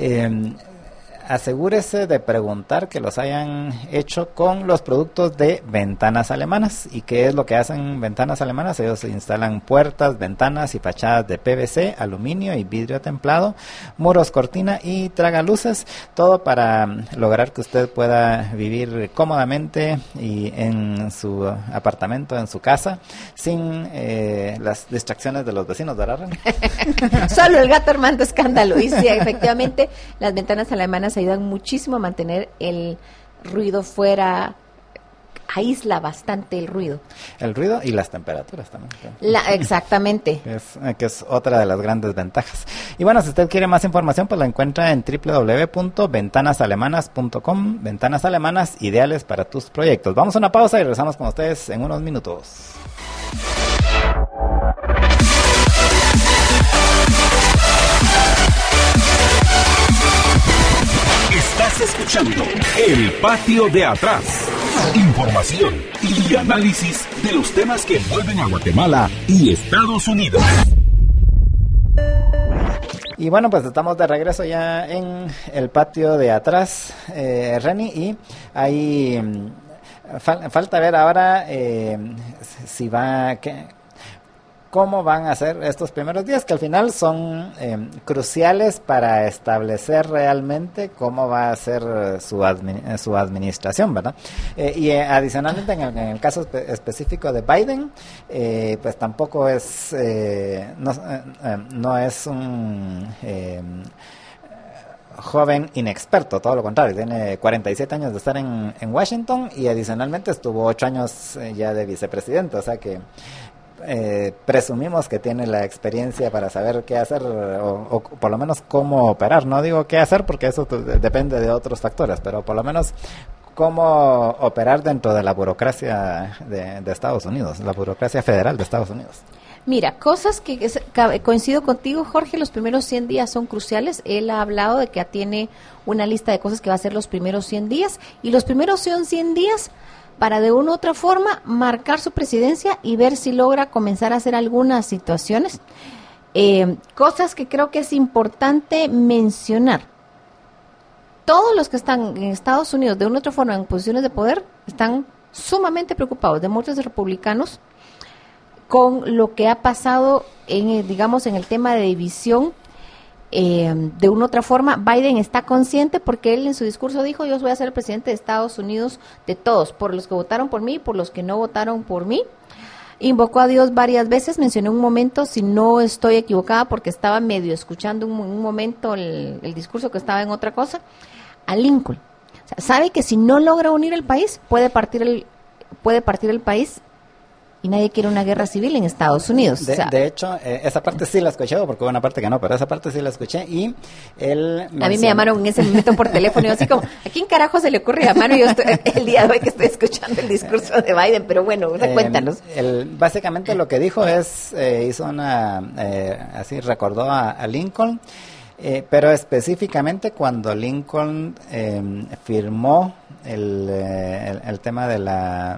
asegúrese de preguntar que los hayan hecho con los productos de Ventanas Alemanas. ¿Y qué es lo que hacen Ventanas Alemanas? Ellos instalan puertas, ventanas y fachadas de PVC, aluminio y vidrio templado, muros, cortina y tragaluces, todo para lograr que usted pueda vivir cómodamente y en su apartamento, en su casa, sin las distracciones de los vecinos, ¿verdad, Reni? Solo el gato armando escándalo. Y sí, efectivamente, las Ventanas Alemanas ayudan muchísimo a mantener el ruido fuera, aísla bastante el ruido. El ruido y las temperaturas también. Exactamente. Que es otra de las grandes ventajas. Y bueno, si usted quiere más información, pues la encuentra en www.ventanasalemanas.com. Ventanas alemanas ideales para tus proyectos. Vamos a una pausa y regresamos con ustedes en unos minutos. Estás escuchando El Patio de Atrás. Información y análisis de los temas que envuelven a Guatemala y Estados Unidos. Y bueno, pues estamos de regreso ya en El Patio de Atrás, Reni, y ahí falta ver ahora si va... cómo van a ser estos primeros días, que al final son cruciales para establecer realmente cómo va a ser su administración, ¿verdad? Y adicionalmente, en el caso específico de Biden, pues tampoco es, no es un... joven inexperto, todo lo contrario, tiene 47 años de estar en Washington y adicionalmente estuvo 8 años ya de vicepresidente, o sea que presumimos que tiene la experiencia para saber qué hacer o por lo menos cómo operar. No digo qué hacer porque eso depende de otros factores, pero por lo menos cómo operar dentro de la burocracia de Estados Unidos, la burocracia federal de Estados Unidos. Mira, cosas que coincido contigo, Jorge, los primeros 100 días son cruciales. Él ha hablado de que tiene una lista de cosas que va a hacer los primeros 100 días y los primeros son 100 días para de una u otra forma marcar su presidencia y ver si logra comenzar a hacer algunas situaciones. Cosas que creo que es importante mencionar. Todos los que están en Estados Unidos de una u otra forma en posiciones de poder están sumamente preocupados de muchos republicanos con lo que ha pasado digamos, en el tema de división. De una u otra forma, Biden está consciente porque él en su discurso dijo: yo voy a ser el presidente de Estados Unidos de todos, por los que votaron por mí y por los que no votaron por mí. Invocó a Dios varias veces, mencioné un momento, si no estoy equivocada, porque estaba medio escuchando un momento el discurso que estaba en otra cosa, a Lincoln. O sea, sabe que si no logra unir el país, puede partir el país, y nadie quiere una guerra civil en Estados Unidos. De hecho, esa parte sí la escuché, porque hubo una parte que no, pero esa parte sí la escuché. Y él a mí me llamaron en ese momento por teléfono y yo así como, ¿a quién carajo se le ocurre llamar? Y yo el día de hoy que estoy escuchando el discurso de Biden, pero bueno, cuéntanos. Básicamente lo que dijo es, hizo así recordó a Lincoln, pero específicamente cuando Lincoln firmó el tema de la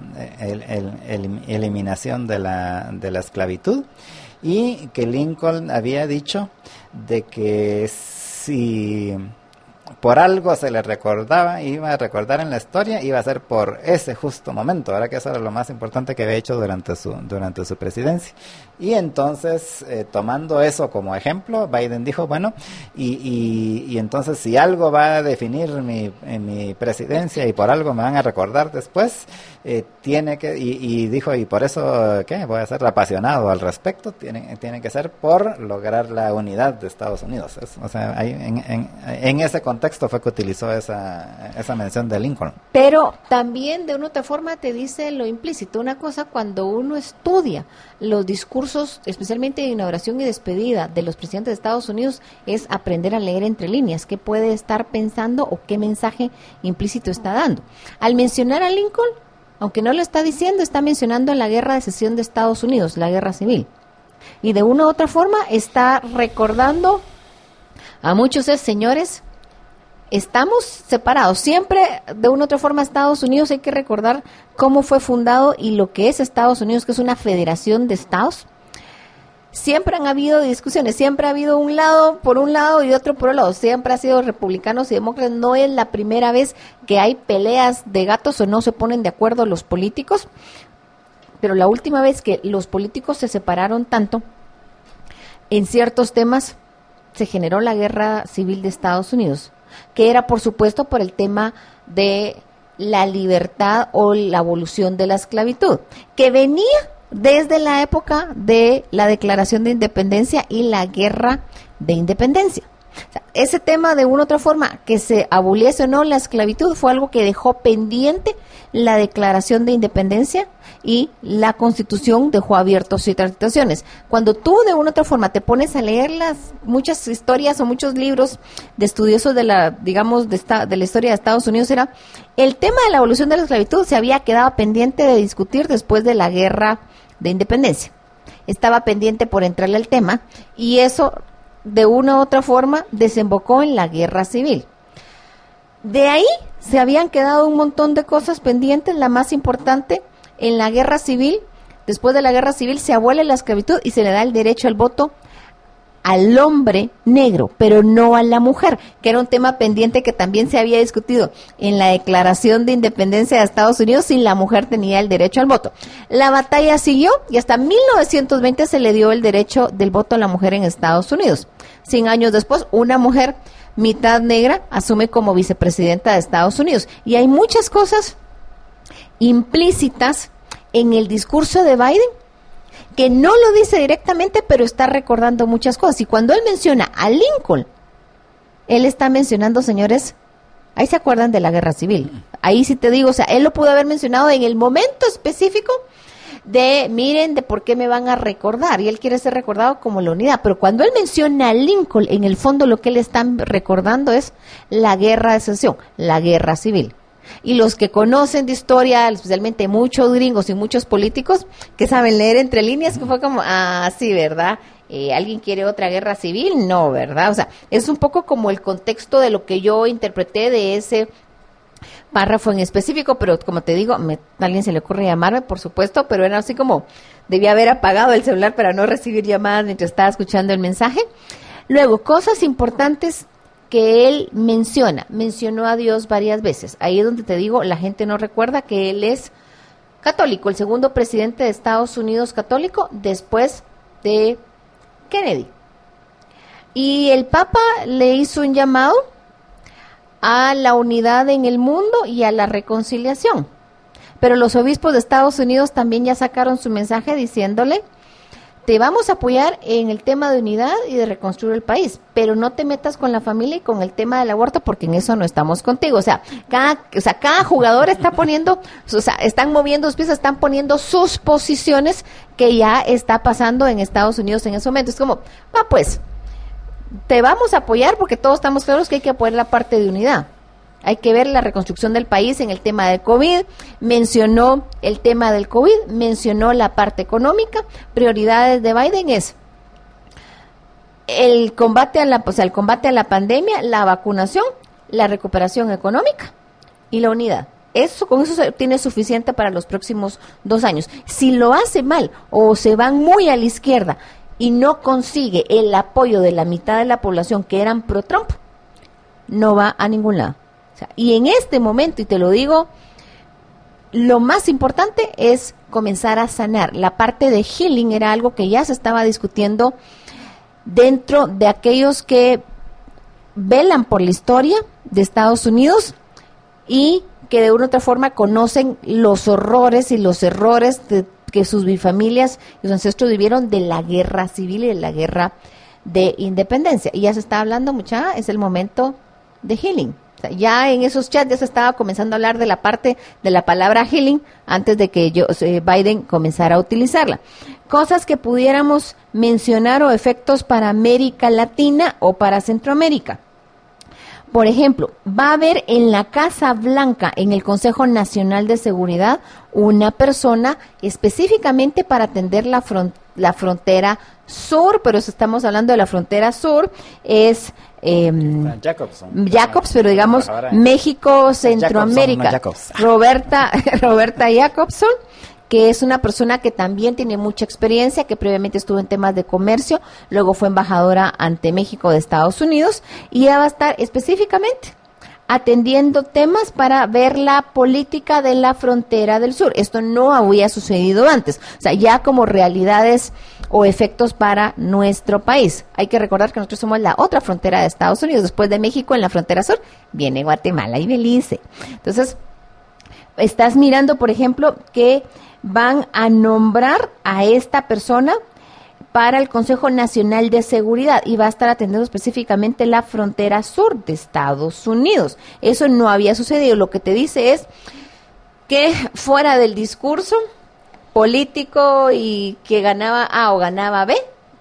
eliminación de la esclavitud, y que Lincoln había dicho de que si por algo se le recordaba, iba a recordar en la historia, iba a ser por ese justo momento. Ahora que eso era lo más importante que había hecho durante su presidencia. Y entonces, tomando eso como ejemplo, Biden dijo, bueno, y entonces si algo va a definir mi presidencia y por algo me van a recordar después, tiene que, y dijo, y por eso, voy a ser apasionado al respecto, tiene que ser por lograr la unidad de Estados Unidos. O sea, en ese contexto fue que utilizó esa mención de Lincoln. Pero también de una otra forma te dice lo implícito. Una cosa, cuando uno estudia los discursos, especialmente de inauguración y despedida de los presidentes de Estados Unidos, es aprender a leer entre líneas qué puede estar pensando o qué mensaje implícito está dando. Al mencionar a Lincoln, aunque no lo está diciendo, está mencionando la guerra de secesión de Estados Unidos, la guerra civil. Y de una u otra forma está recordando a muchos señores, estamos separados. Siempre, de una u otra forma, Estados Unidos, hay que recordar cómo fue fundado y lo que es Estados Unidos, que es una federación de estados. Siempre han habido discusiones, siempre ha habido un lado por un lado y otro por el lado. Siempre ha sido republicanos y demócratas. No es la primera vez que hay peleas de gatos o no se ponen de acuerdo los políticos. Pero la última vez que los políticos se separaron tanto en ciertos temas, se generó la guerra civil de Estados Unidos, que era, por supuesto, por el tema de la libertad o la abolición de la esclavitud, que venía desde la época de la Declaración de Independencia y la Guerra de Independencia. O sea, ese tema, de una u otra forma, que se aboliese o no la esclavitud, fue algo que dejó pendiente la Declaración de Independencia, y la Constitución dejó abiertos ciertas situaciones. Cuando tú, de una u otra forma, te pones a leer muchas historias o muchos libros de estudiosos de la historia de Estados Unidos, era el tema de la abolición de la esclavitud se había quedado pendiente de discutir después de la Guerra de Independencia. Estaba pendiente por entrarle al tema, y eso, de una u otra forma, desembocó en la guerra civil. De ahí se habían quedado un montón de cosas pendientes. La más importante, en la guerra civil, después de la guerra civil, se abole la esclavitud y se le da el derecho al voto al hombre negro, pero no a la mujer, que era un tema pendiente que también se había discutido en la Declaración de Independencia de Estados Unidos, si la mujer tenía el derecho al voto. La batalla siguió y hasta 1920 se le dio el derecho del voto a la mujer en Estados Unidos. 100 años después, una mujer mitad negra asume como vicepresidenta de Estados Unidos. Y hay muchas cosas implícitas en el discurso de Biden que no lo dice directamente, pero está recordando muchas cosas. Y cuando él menciona a Lincoln, él está mencionando, señores, ahí se acuerdan de la guerra civil. Ahí sí te digo, o sea, él lo pudo haber mencionado en el momento específico de, miren, de por qué me van a recordar, y él quiere ser recordado como la unidad. Pero cuando él menciona a Lincoln, en el fondo lo que él está recordando es la guerra de secesión, la guerra civil. Y los que conocen de historia, especialmente muchos gringos y muchos políticos que saben leer entre líneas, que fue como, sí, ¿verdad? ¿Alguien quiere otra guerra civil? No, ¿verdad? O sea, es un poco como el contexto de lo que yo interpreté de ese párrafo en específico, pero como te digo, a alguien se le ocurre llamarme, por supuesto, pero era así como, debía haber apagado el celular para no recibir llamadas mientras estaba escuchando el mensaje. Luego, cosas importantes que él mencionó a Dios varias veces. Ahí es donde te digo, la gente no recuerda que él es católico, el segundo presidente de Estados Unidos católico después de Kennedy. Y el Papa le hizo un llamado a la unidad en el mundo y a la reconciliación. Pero los obispos de Estados Unidos también ya sacaron su mensaje diciéndole: te vamos a apoyar en el tema de unidad y de reconstruir el país, pero no te metas con la familia y con el tema del aborto, porque en eso no estamos contigo. O sea, cada jugador está poniendo, están moviendo sus piezas, están poniendo sus posiciones, que ya está pasando en Estados Unidos en ese momento. Es como, pues, te vamos a apoyar porque todos estamos claros que hay que apoyar la parte de unidad. Hay que ver la reconstrucción del país en el tema del COVID, mencionó el tema del COVID, mencionó la parte económica. Prioridades de Biden es el combate a la pandemia, la vacunación, la recuperación económica y la unidad. Con eso se tiene suficiente para los próximos 2 años. Si lo hace mal o se van muy a la izquierda y no consigue el apoyo de la mitad de la población que eran pro-Trump, no va a ningún lado. Y en este momento, y te lo digo, lo más importante es comenzar a sanar. La parte de healing era algo que ya se estaba discutiendo dentro de aquellos que velan por la historia de Estados Unidos y que de una u otra forma conocen los horrores y los errores que sus bifamilias y sus ancestros vivieron de la guerra civil y de la guerra de independencia. Y ya se está hablando, es el momento de healing. Ya en esos chats ya se estaba comenzando a hablar de la parte de la palabra healing antes de que Biden comenzara a utilizarla. Cosas que pudiéramos mencionar o efectos para América Latina o para Centroamérica. Por ejemplo, va a haber en la Casa Blanca, en el Consejo Nacional de Seguridad, una persona específicamente para atender la frontera sur, pero si estamos hablando de la frontera sur, es Jacobs, pero digamos México, Centroamérica. Roberta Jacobson, que es una persona que también tiene mucha experiencia, que previamente estuvo en temas de comercio, luego fue embajadora ante México de Estados Unidos, y ella va a estar específicamente atendiendo temas para ver la política de la frontera del sur. Esto no había sucedido antes, ya como realidades o efectos para nuestro país. Hay que recordar que nosotros somos la otra frontera de Estados Unidos. Después de México, en la frontera sur, viene Guatemala y Belice. Entonces, estás mirando, por ejemplo, que van a nombrar a esta persona para el Consejo Nacional de Seguridad y va a estar atendiendo específicamente la frontera sur de Estados Unidos. Eso no había sucedido. Lo que te dice es que fuera del discurso político y que ganaba A o ganaba B,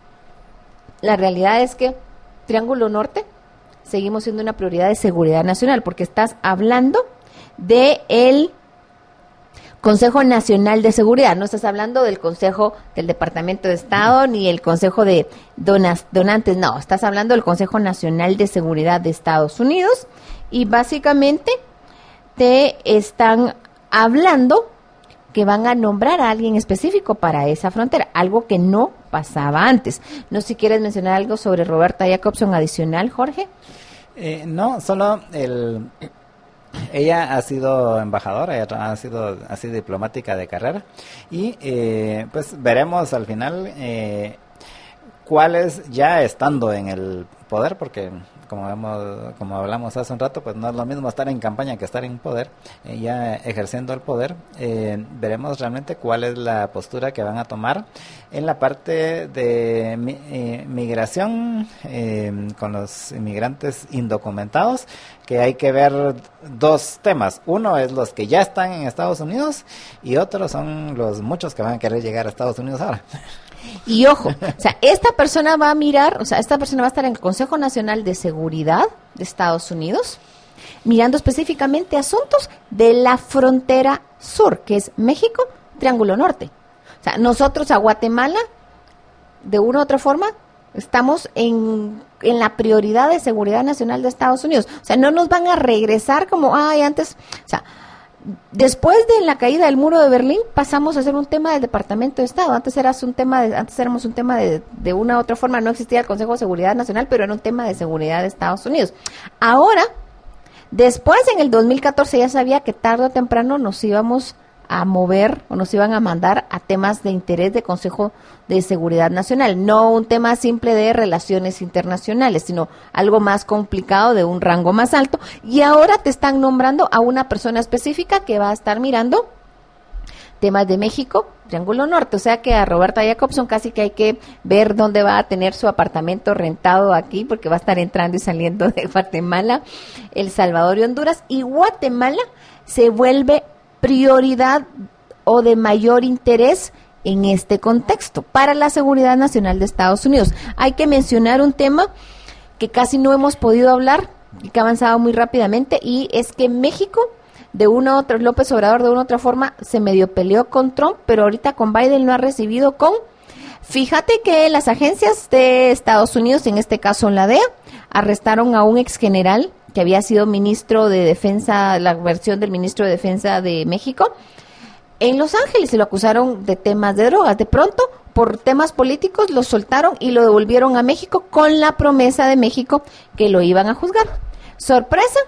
la realidad es que Triángulo Norte seguimos siendo una prioridad de seguridad nacional, porque estás hablando de el Consejo Nacional de Seguridad, no estás hablando del Consejo del Departamento de Estado ni el Consejo de Donantes, no, estás hablando del Consejo Nacional de Seguridad de Estados Unidos, y básicamente te están hablando que van a nombrar a alguien específico para esa frontera, algo que no pasaba antes. No sé si quieres mencionar algo sobre Roberta Jacobson adicional, Jorge. No, solo ella ha sido embajadora, ella ha sido así diplomática de carrera, y pues veremos al final cuáles, ya estando en el poder, porque como hablamos hace un rato, pues no es lo mismo estar en campaña que estar en poder, ya ejerciendo el poder. Veremos realmente cuál es la postura que van a tomar en la parte de migración con los inmigrantes indocumentados, que hay que ver 2 temas. Uno es los que ya están en Estados Unidos y otros son los muchos que van a querer llegar a Estados Unidos ahora. Y ojo, esta persona va a mirar, esta persona va a estar en el Consejo Nacional de Seguridad de Estados Unidos, mirando específicamente asuntos de la frontera sur, que es México, Triángulo Norte. Nosotros a Guatemala, de una u otra forma, estamos en la prioridad de seguridad nacional de Estados Unidos. No nos van a regresar como, antes, después de la caída del muro de Berlín pasamos a ser un tema del Departamento de Estado. Antes éramos un tema de una u otra forma, no existía el Consejo de Seguridad Nacional, pero era un tema de seguridad de Estados Unidos. Ahora, después en el 2014 ya sabía que tarde o temprano nos íbamos a mover o nos iban a mandar a temas de interés de Consejo de Seguridad Nacional, no un tema simple de relaciones internacionales, sino algo más complicado de un rango más alto, y ahora te están nombrando a una persona específica que va a estar mirando temas de México, Triángulo Norte, o sea que a Roberta Jacobson casi que hay que ver dónde va a tener su apartamento rentado aquí, porque va a estar entrando y saliendo de Guatemala, El Salvador y Honduras, y Guatemala se vuelve prioridad o de mayor interés en este contexto para la seguridad nacional de Estados Unidos. Hay que mencionar un tema que casi no hemos podido hablar y que ha avanzado muy rápidamente, y es que México, de una u otra, López Obrador de una u otra forma se medio peleó con Trump, pero ahorita con Biden lo ha recibido con... Fíjate que las agencias de Estados Unidos, en este caso la DEA, arrestaron a un ex general que había sido ministro de Defensa, la versión del ministro de Defensa de México, en Los Ángeles, y lo acusaron de temas de drogas. De pronto, por temas políticos, lo soltaron y lo devolvieron a México con la promesa de México que lo iban a juzgar. Sorpresa,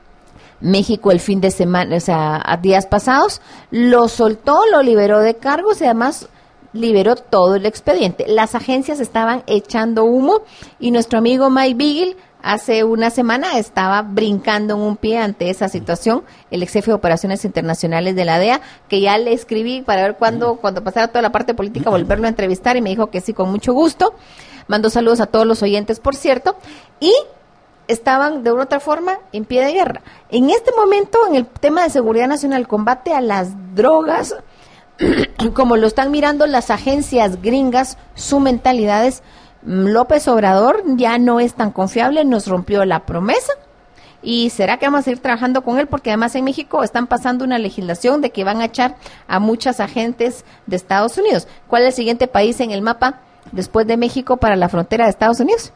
México el fin de semana, o sea, a días pasados, lo soltó, lo liberó de cargos y además liberó todo el expediente. Las agencias estaban echando humo y nuestro amigo Mike Beagle hace una semana estaba brincando en un pie ante esa situación, el ex jefe de operaciones internacionales de la DEA, que ya le escribí para ver cuando pasara toda la parte política volverlo a entrevistar, y me dijo que sí, con mucho gusto. Mando saludos a todos los oyentes, por cierto, y estaban de una u otra forma en pie de guerra. En este momento, en el tema de seguridad nacional, combate a las drogas, como lo están mirando las agencias gringas, su mentalidad es: López Obrador ya no es tan confiable, nos rompió la promesa, y será que vamos a ir trabajando con él, porque además en México están pasando una legislación de que van a echar a muchas agentes de Estados Unidos. ¿Cuál es el siguiente país en el mapa después de México para la frontera de Estados Unidos?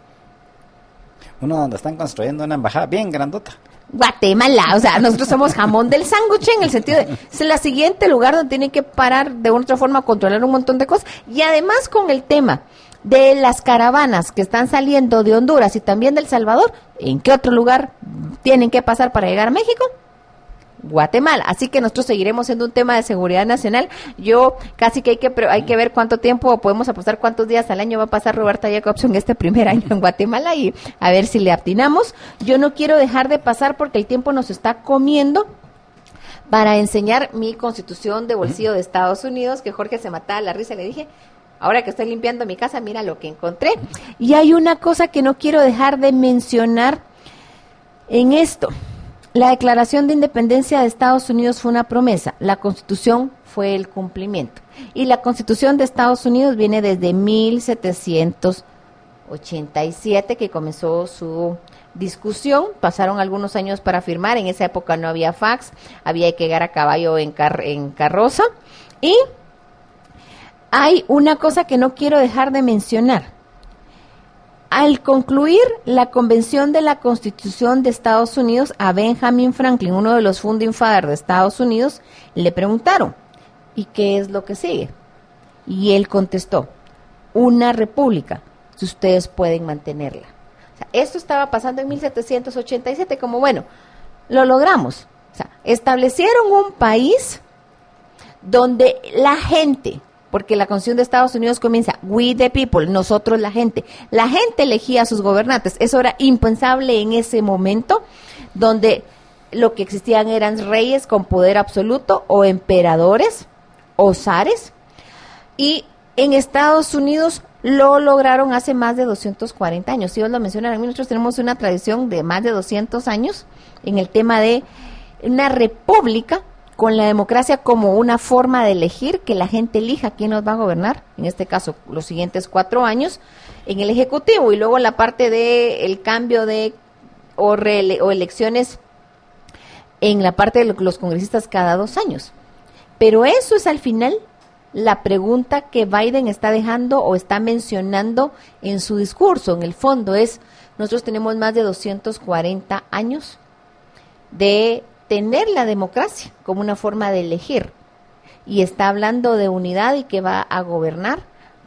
Uno donde están construyendo una embajada bien grandota. Guatemala, o sea, nosotros somos jamón del sándwich, en el sentido de, es el siguiente lugar donde tienen que parar de una otra forma a controlar un montón de cosas, y además con el tema de las caravanas que están saliendo de Honduras y también de El Salvador, ¿en qué otro lugar tienen que pasar para llegar a México? Guatemala. Así que nosotros seguiremos siendo un tema de seguridad nacional. Yo casi que hay que ver cuánto tiempo, podemos apostar cuántos días al año va a pasar Roberta Jacobson este primer año en Guatemala, y a ver si le atinamos. Yo no quiero dejar de pasar, porque el tiempo nos está comiendo, para enseñar mi constitución de bolsillo de Estados Unidos, que Jorge se mataba la risa, le dije: ahora que estoy limpiando mi casa, mira lo que encontré. Y hay una cosa que no quiero dejar de mencionar en esto. La Declaración de Independencia de Estados Unidos fue una promesa, la Constitución fue el cumplimiento. Y la Constitución de Estados Unidos viene desde 1787, que comenzó su discusión. Pasaron algunos años para firmar, en esa época no había fax, había que llegar a caballo en carroza. Y hay una cosa que no quiero dejar de mencionar. Al concluir la Convención de la Constitución de Estados Unidos, a Benjamin Franklin, uno de los founding fathers de Estados Unidos, le preguntaron: ¿y qué es lo que sigue? Y él contestó: una república, si ustedes pueden mantenerla. O sea, esto estaba pasando en 1787, como bueno, lo logramos. O sea, establecieron un país donde la gente, porque la Constitución de Estados Unidos comienza, we the people, nosotros la gente elegía a sus gobernantes. Eso era impensable en ese momento, donde lo que existían eran reyes con poder absoluto, o emperadores, o zares, y en Estados Unidos lo lograron hace más de 240 años. Si os lo mencionan, nosotros tenemos una tradición de más de 200 años en el tema de una república, con la democracia como una forma de elegir, que la gente elija quién nos va a gobernar, en este caso los siguientes 4 años, en el Ejecutivo, y luego la parte de el cambio de o elecciones en la parte de los congresistas cada 2 años. Pero eso es al final la pregunta que Biden está dejando o está mencionando en su discurso. En el fondo es, nosotros tenemos más de 240 años de tener la democracia como una forma de elegir, y está hablando de unidad y que va a gobernar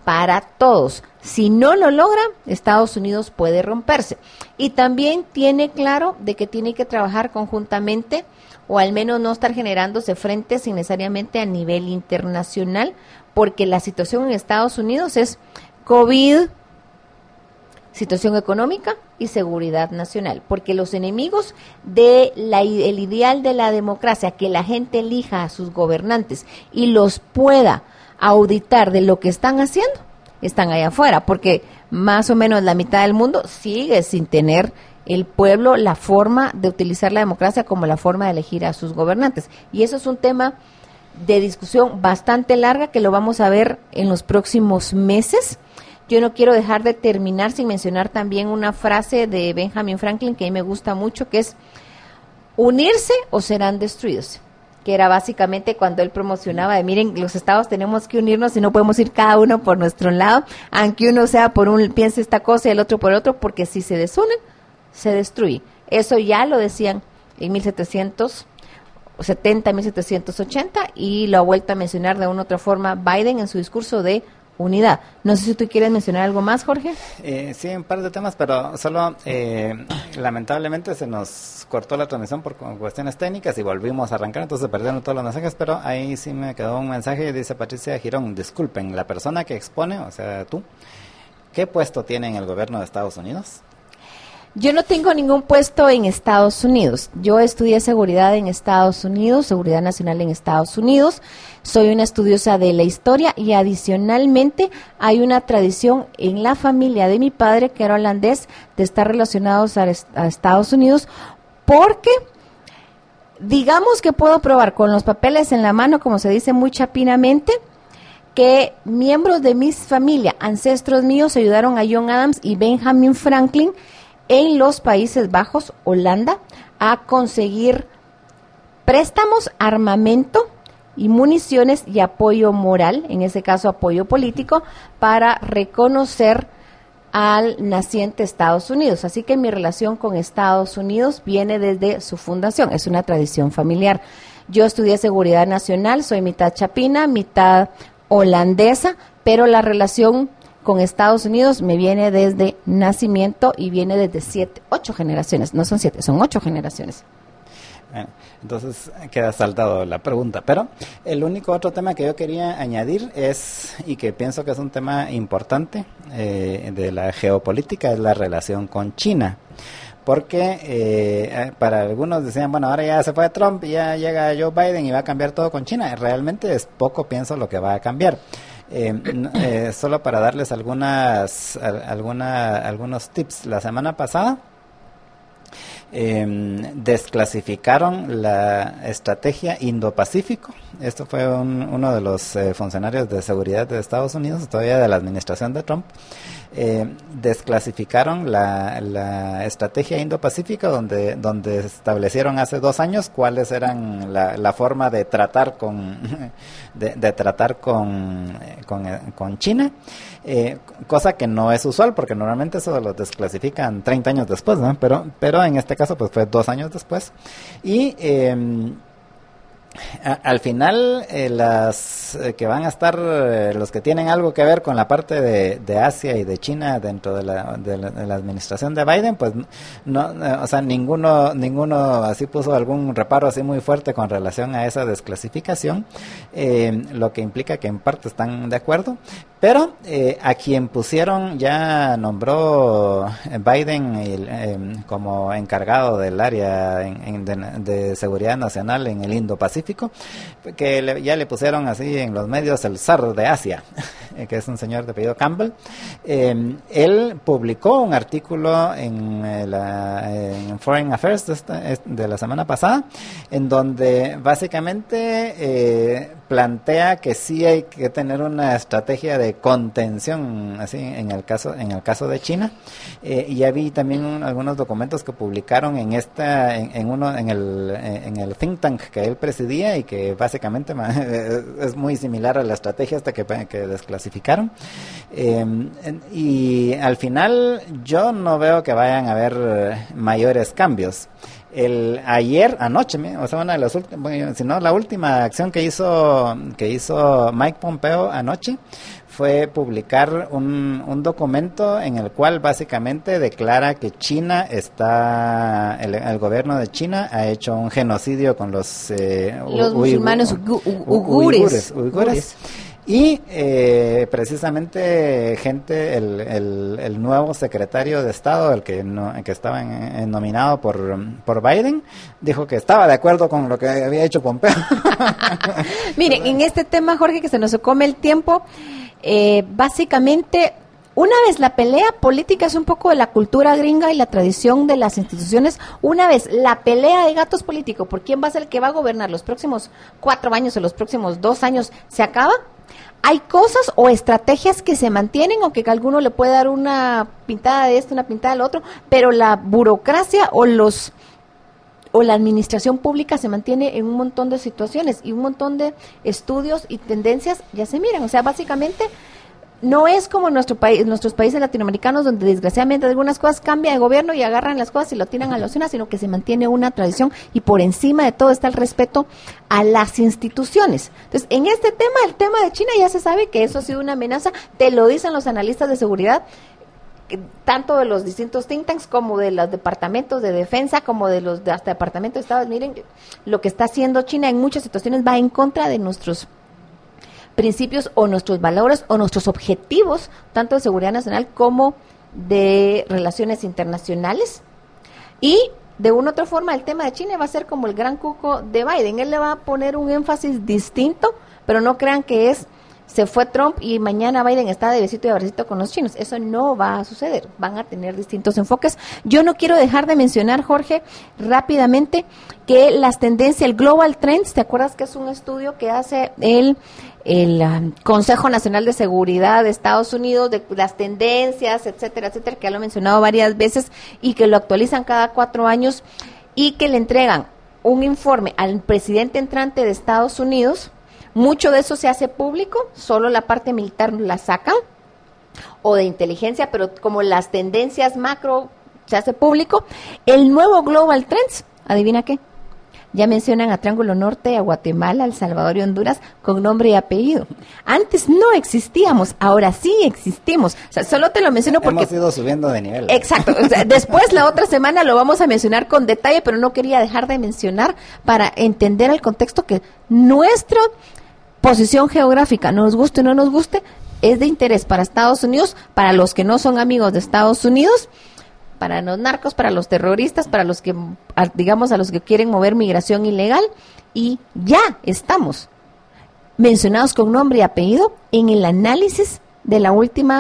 para todos. Si no lo logra, Estados Unidos puede romperse. Y también tiene claro de que tiene que trabajar conjuntamente, o al menos no estar generándose frentes innecesariamente a nivel internacional, porque la situación en Estados Unidos es COVID, situación económica y seguridad nacional, porque los enemigos de el ideal de la democracia, que la gente elija a sus gobernantes y los pueda auditar de lo que están haciendo, están allá afuera, porque más o menos la mitad del mundo sigue sin tener el pueblo la forma de utilizar la democracia como la forma de elegir a sus gobernantes. Y eso es un tema de discusión bastante larga que lo vamos a ver en los próximos meses. Yo no quiero dejar de terminar sin mencionar también una frase de Benjamin Franklin que a mí me gusta mucho, que es: unirse o serán destruidos, que era básicamente cuando él promocionaba de, miren, los estados tenemos que unirnos y no podemos ir cada uno por nuestro lado, aunque uno sea por un, piense esta cosa y el otro por otro, porque si se desunen, se destruye. Eso ya lo decían en 1770, 1780, y lo ha vuelto a mencionar de una u otra forma Biden en su discurso de unidad. No sé si tú quieres mencionar algo más, Jorge. Sí, un par de temas, pero solo lamentablemente se nos cortó la transmisión por cuestiones técnicas y volvimos a arrancar, entonces se perdieron todos los mensajes, pero ahí sí me quedó un mensaje, dice Patricia Girón: disculpen, la persona que expone, o sea, tú, ¿qué puesto tiene en el gobierno de Estados Unidos? Yo no tengo ningún puesto en Estados Unidos. Yo estudié seguridad en Estados Unidos, seguridad nacional en Estados Unidos. Soy una estudiosa de la historia y adicionalmente hay una tradición en la familia de mi padre, que era holandés, de estar relacionados a Estados Unidos, porque digamos que puedo probar con los papeles en la mano, como se dice muy chapinamente, que miembros de mi familia, ancestros míos, ayudaron a John Adams y Benjamin Franklin en los Países Bajos, Holanda, a conseguir préstamos, armamento y municiones y apoyo moral, en ese caso apoyo político, para reconocer al naciente Estados Unidos. Así que mi relación con Estados Unidos viene desde su fundación, es una tradición familiar. Yo estudié seguridad nacional, soy mitad chapina, mitad holandesa, pero la relación con Estados Unidos me viene desde nacimiento y viene desde 8 generaciones, no son 7, son 8 generaciones. Bueno, entonces queda saltado la pregunta, pero el único otro tema que yo quería añadir es, y que pienso que es un tema importante de la geopolítica, es la relación con China. Porque para algunos decían, bueno, ahora ya se fue Trump y ya llega Joe Biden y va a cambiar todo con China. Realmente es poco, pienso, lo que va a cambiar. Solo para darles algunos tips. La semana pasada desclasificaron la estrategia Indo-Pacífico. Esto fue uno de los funcionarios de seguridad de Estados Unidos, todavía de la administración de Trump. Desclasificaron la estrategia Indo-Pacífica donde establecieron hace 2 años cuáles eran la forma de tratar con China, cosa que no es usual porque normalmente eso lo desclasifican 30 años después, ¿no? Pero en este caso pues fue 2 años después y al final las que van a estar los que tienen algo que ver con la parte de Asia y de China dentro de la administración de Biden, pues no, o sea, ninguno así puso algún reparo así muy fuerte con relación a esa desclasificación, lo que implica que en parte están de acuerdo. Pero a quien pusieron, ya nombró Biden como encargado del área de seguridad nacional en el Indo-Pacífico, que ya le pusieron así en los medios el zar de Asia, que es un señor de apellido Campbell. Él publicó un artículo en Foreign Affairs de la semana pasada, en donde básicamente plantea que sí hay que tener una estrategia de contención así en el caso de China, y ya vi también algunos documentos que publicaron en el think tank que él presidía y que básicamente es muy similar a la estrategia hasta que desclasificaron, y al final yo no veo que vayan a haber mayores cambios. Anoche, o sea, una de las últimas, si no la última acción que hizo Mike Pompeo anoche fue publicar un documento en el cual básicamente declara que China el gobierno de China ha hecho un genocidio con los musulmanes uigures. Y precisamente el nuevo secretario de Estado, el que estaba nominado por Biden, dijo que estaba de acuerdo con lo que había hecho Pompeo. Miren, en este tema, Jorge, que se nos come el tiempo, básicamente, una vez la pelea política es un poco de la cultura gringa y la tradición de las instituciones. Una vez la pelea de gatos políticos por quién va a ser el que va a gobernar los próximos 4 años o los próximos 2 años se acaba. Hay cosas o estrategias que se mantienen, aunque a alguno le puede dar una pintada de esto, una pintada del otro, pero la burocracia o la administración pública se mantiene en un montón de situaciones y un montón de estudios y tendencias ya se miran. O sea, básicamente no es como nuestros países latinoamericanos, donde desgraciadamente algunas cosas cambian de gobierno y agarran las cosas y lo tiran a la cocina, sino que se mantiene una tradición y por encima de todo está el respeto a las instituciones. Entonces, en este tema, el tema de China, ya se sabe que eso ha sido una amenaza, te lo dicen los analistas de seguridad, tanto de los distintos think tanks como de los departamentos de defensa, como de los hasta departamentos de Estado. Miren, lo que está haciendo China en muchas situaciones va en contra de nuestros principios o nuestros valores o nuestros objetivos, tanto de seguridad nacional como de relaciones internacionales. Y de una u otra forma el tema de China va a ser como el gran cuco de Biden. Él le va a poner un énfasis distinto, pero no crean que se fue Trump y mañana Biden está de besito y abracito con los chinos. Eso no va a suceder. Van a tener distintos enfoques. Yo no quiero dejar de mencionar, Jorge, rápidamente, que las tendencias, el Global Trends, ¿te acuerdas que es un estudio que hace el Consejo Nacional de Seguridad de Estados Unidos, de las tendencias, etcétera, etcétera, que ya lo he mencionado varias veces y que lo actualizan cada 4 años y que le entregan un informe al presidente entrante de Estados Unidos? Mucho de eso se hace público, solo la parte militar la sacan, o de inteligencia, pero como las tendencias macro se hace público. El nuevo Global Trends, ¿adivina qué? Ya mencionan a Triángulo Norte, a Guatemala, El Salvador y Honduras con nombre y apellido. Antes no existíamos, ahora sí existimos. O sea, solo te lo menciono porque hemos ido subiendo de nivel. Exacto. O sea, después la otra semana lo vamos a mencionar con detalle, pero no quería dejar de mencionar para entender el contexto que nuestra posición geográfica, nos guste o no nos guste, es de interés para Estados Unidos, para los que no son amigos de Estados Unidos, para los narcos, para los terroristas, para los que, digamos, a los que quieren mover migración ilegal, y ya estamos mencionados con nombre y apellido en el análisis de la última,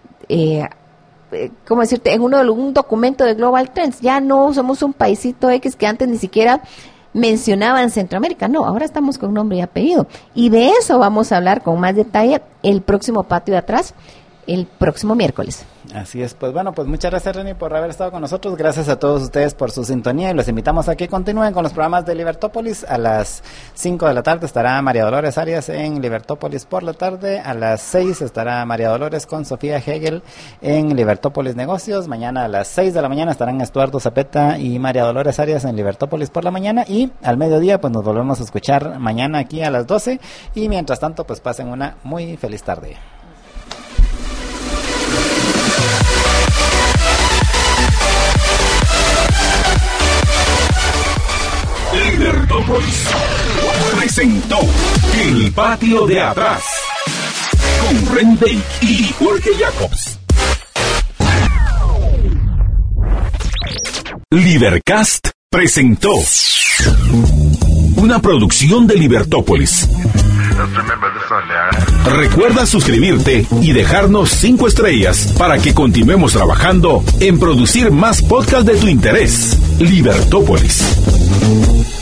¿cómo decirte?, en un documento de Global Trends. Ya no somos un paisito X que antes ni siquiera mencionaban Centroamérica, no, ahora estamos con nombre y apellido. Y de eso vamos a hablar con más detalle el próximo Patio de Atrás, el próximo miércoles. Así es, pues bueno, pues muchas gracias, Reni, por haber estado con nosotros. Gracias a todos ustedes por su sintonía y los invitamos a que continúen con los programas de Libertópolis. A las 5 de la tarde estará María Dolores Arias en Libertópolis por la tarde. A las 6 estará María Dolores con Sofía Hegel en Libertópolis Negocios. Mañana a las 6 de la mañana estarán Estuardo Zapeta y María Dolores Arias en Libertópolis por la mañana. Y al mediodía pues nos volvemos a escuchar mañana aquí a las 12. Y mientras tanto pues pasen una muy feliz tarde. Libertópolis presentó El Patio de Atrás con Renday y Jorge Jacobs. Libercast presentó una producción de Libertópolis. Recuerda suscribirte y dejarnos 5 estrellas para que continuemos trabajando en producir más podcasts de tu interés. Libertópolis.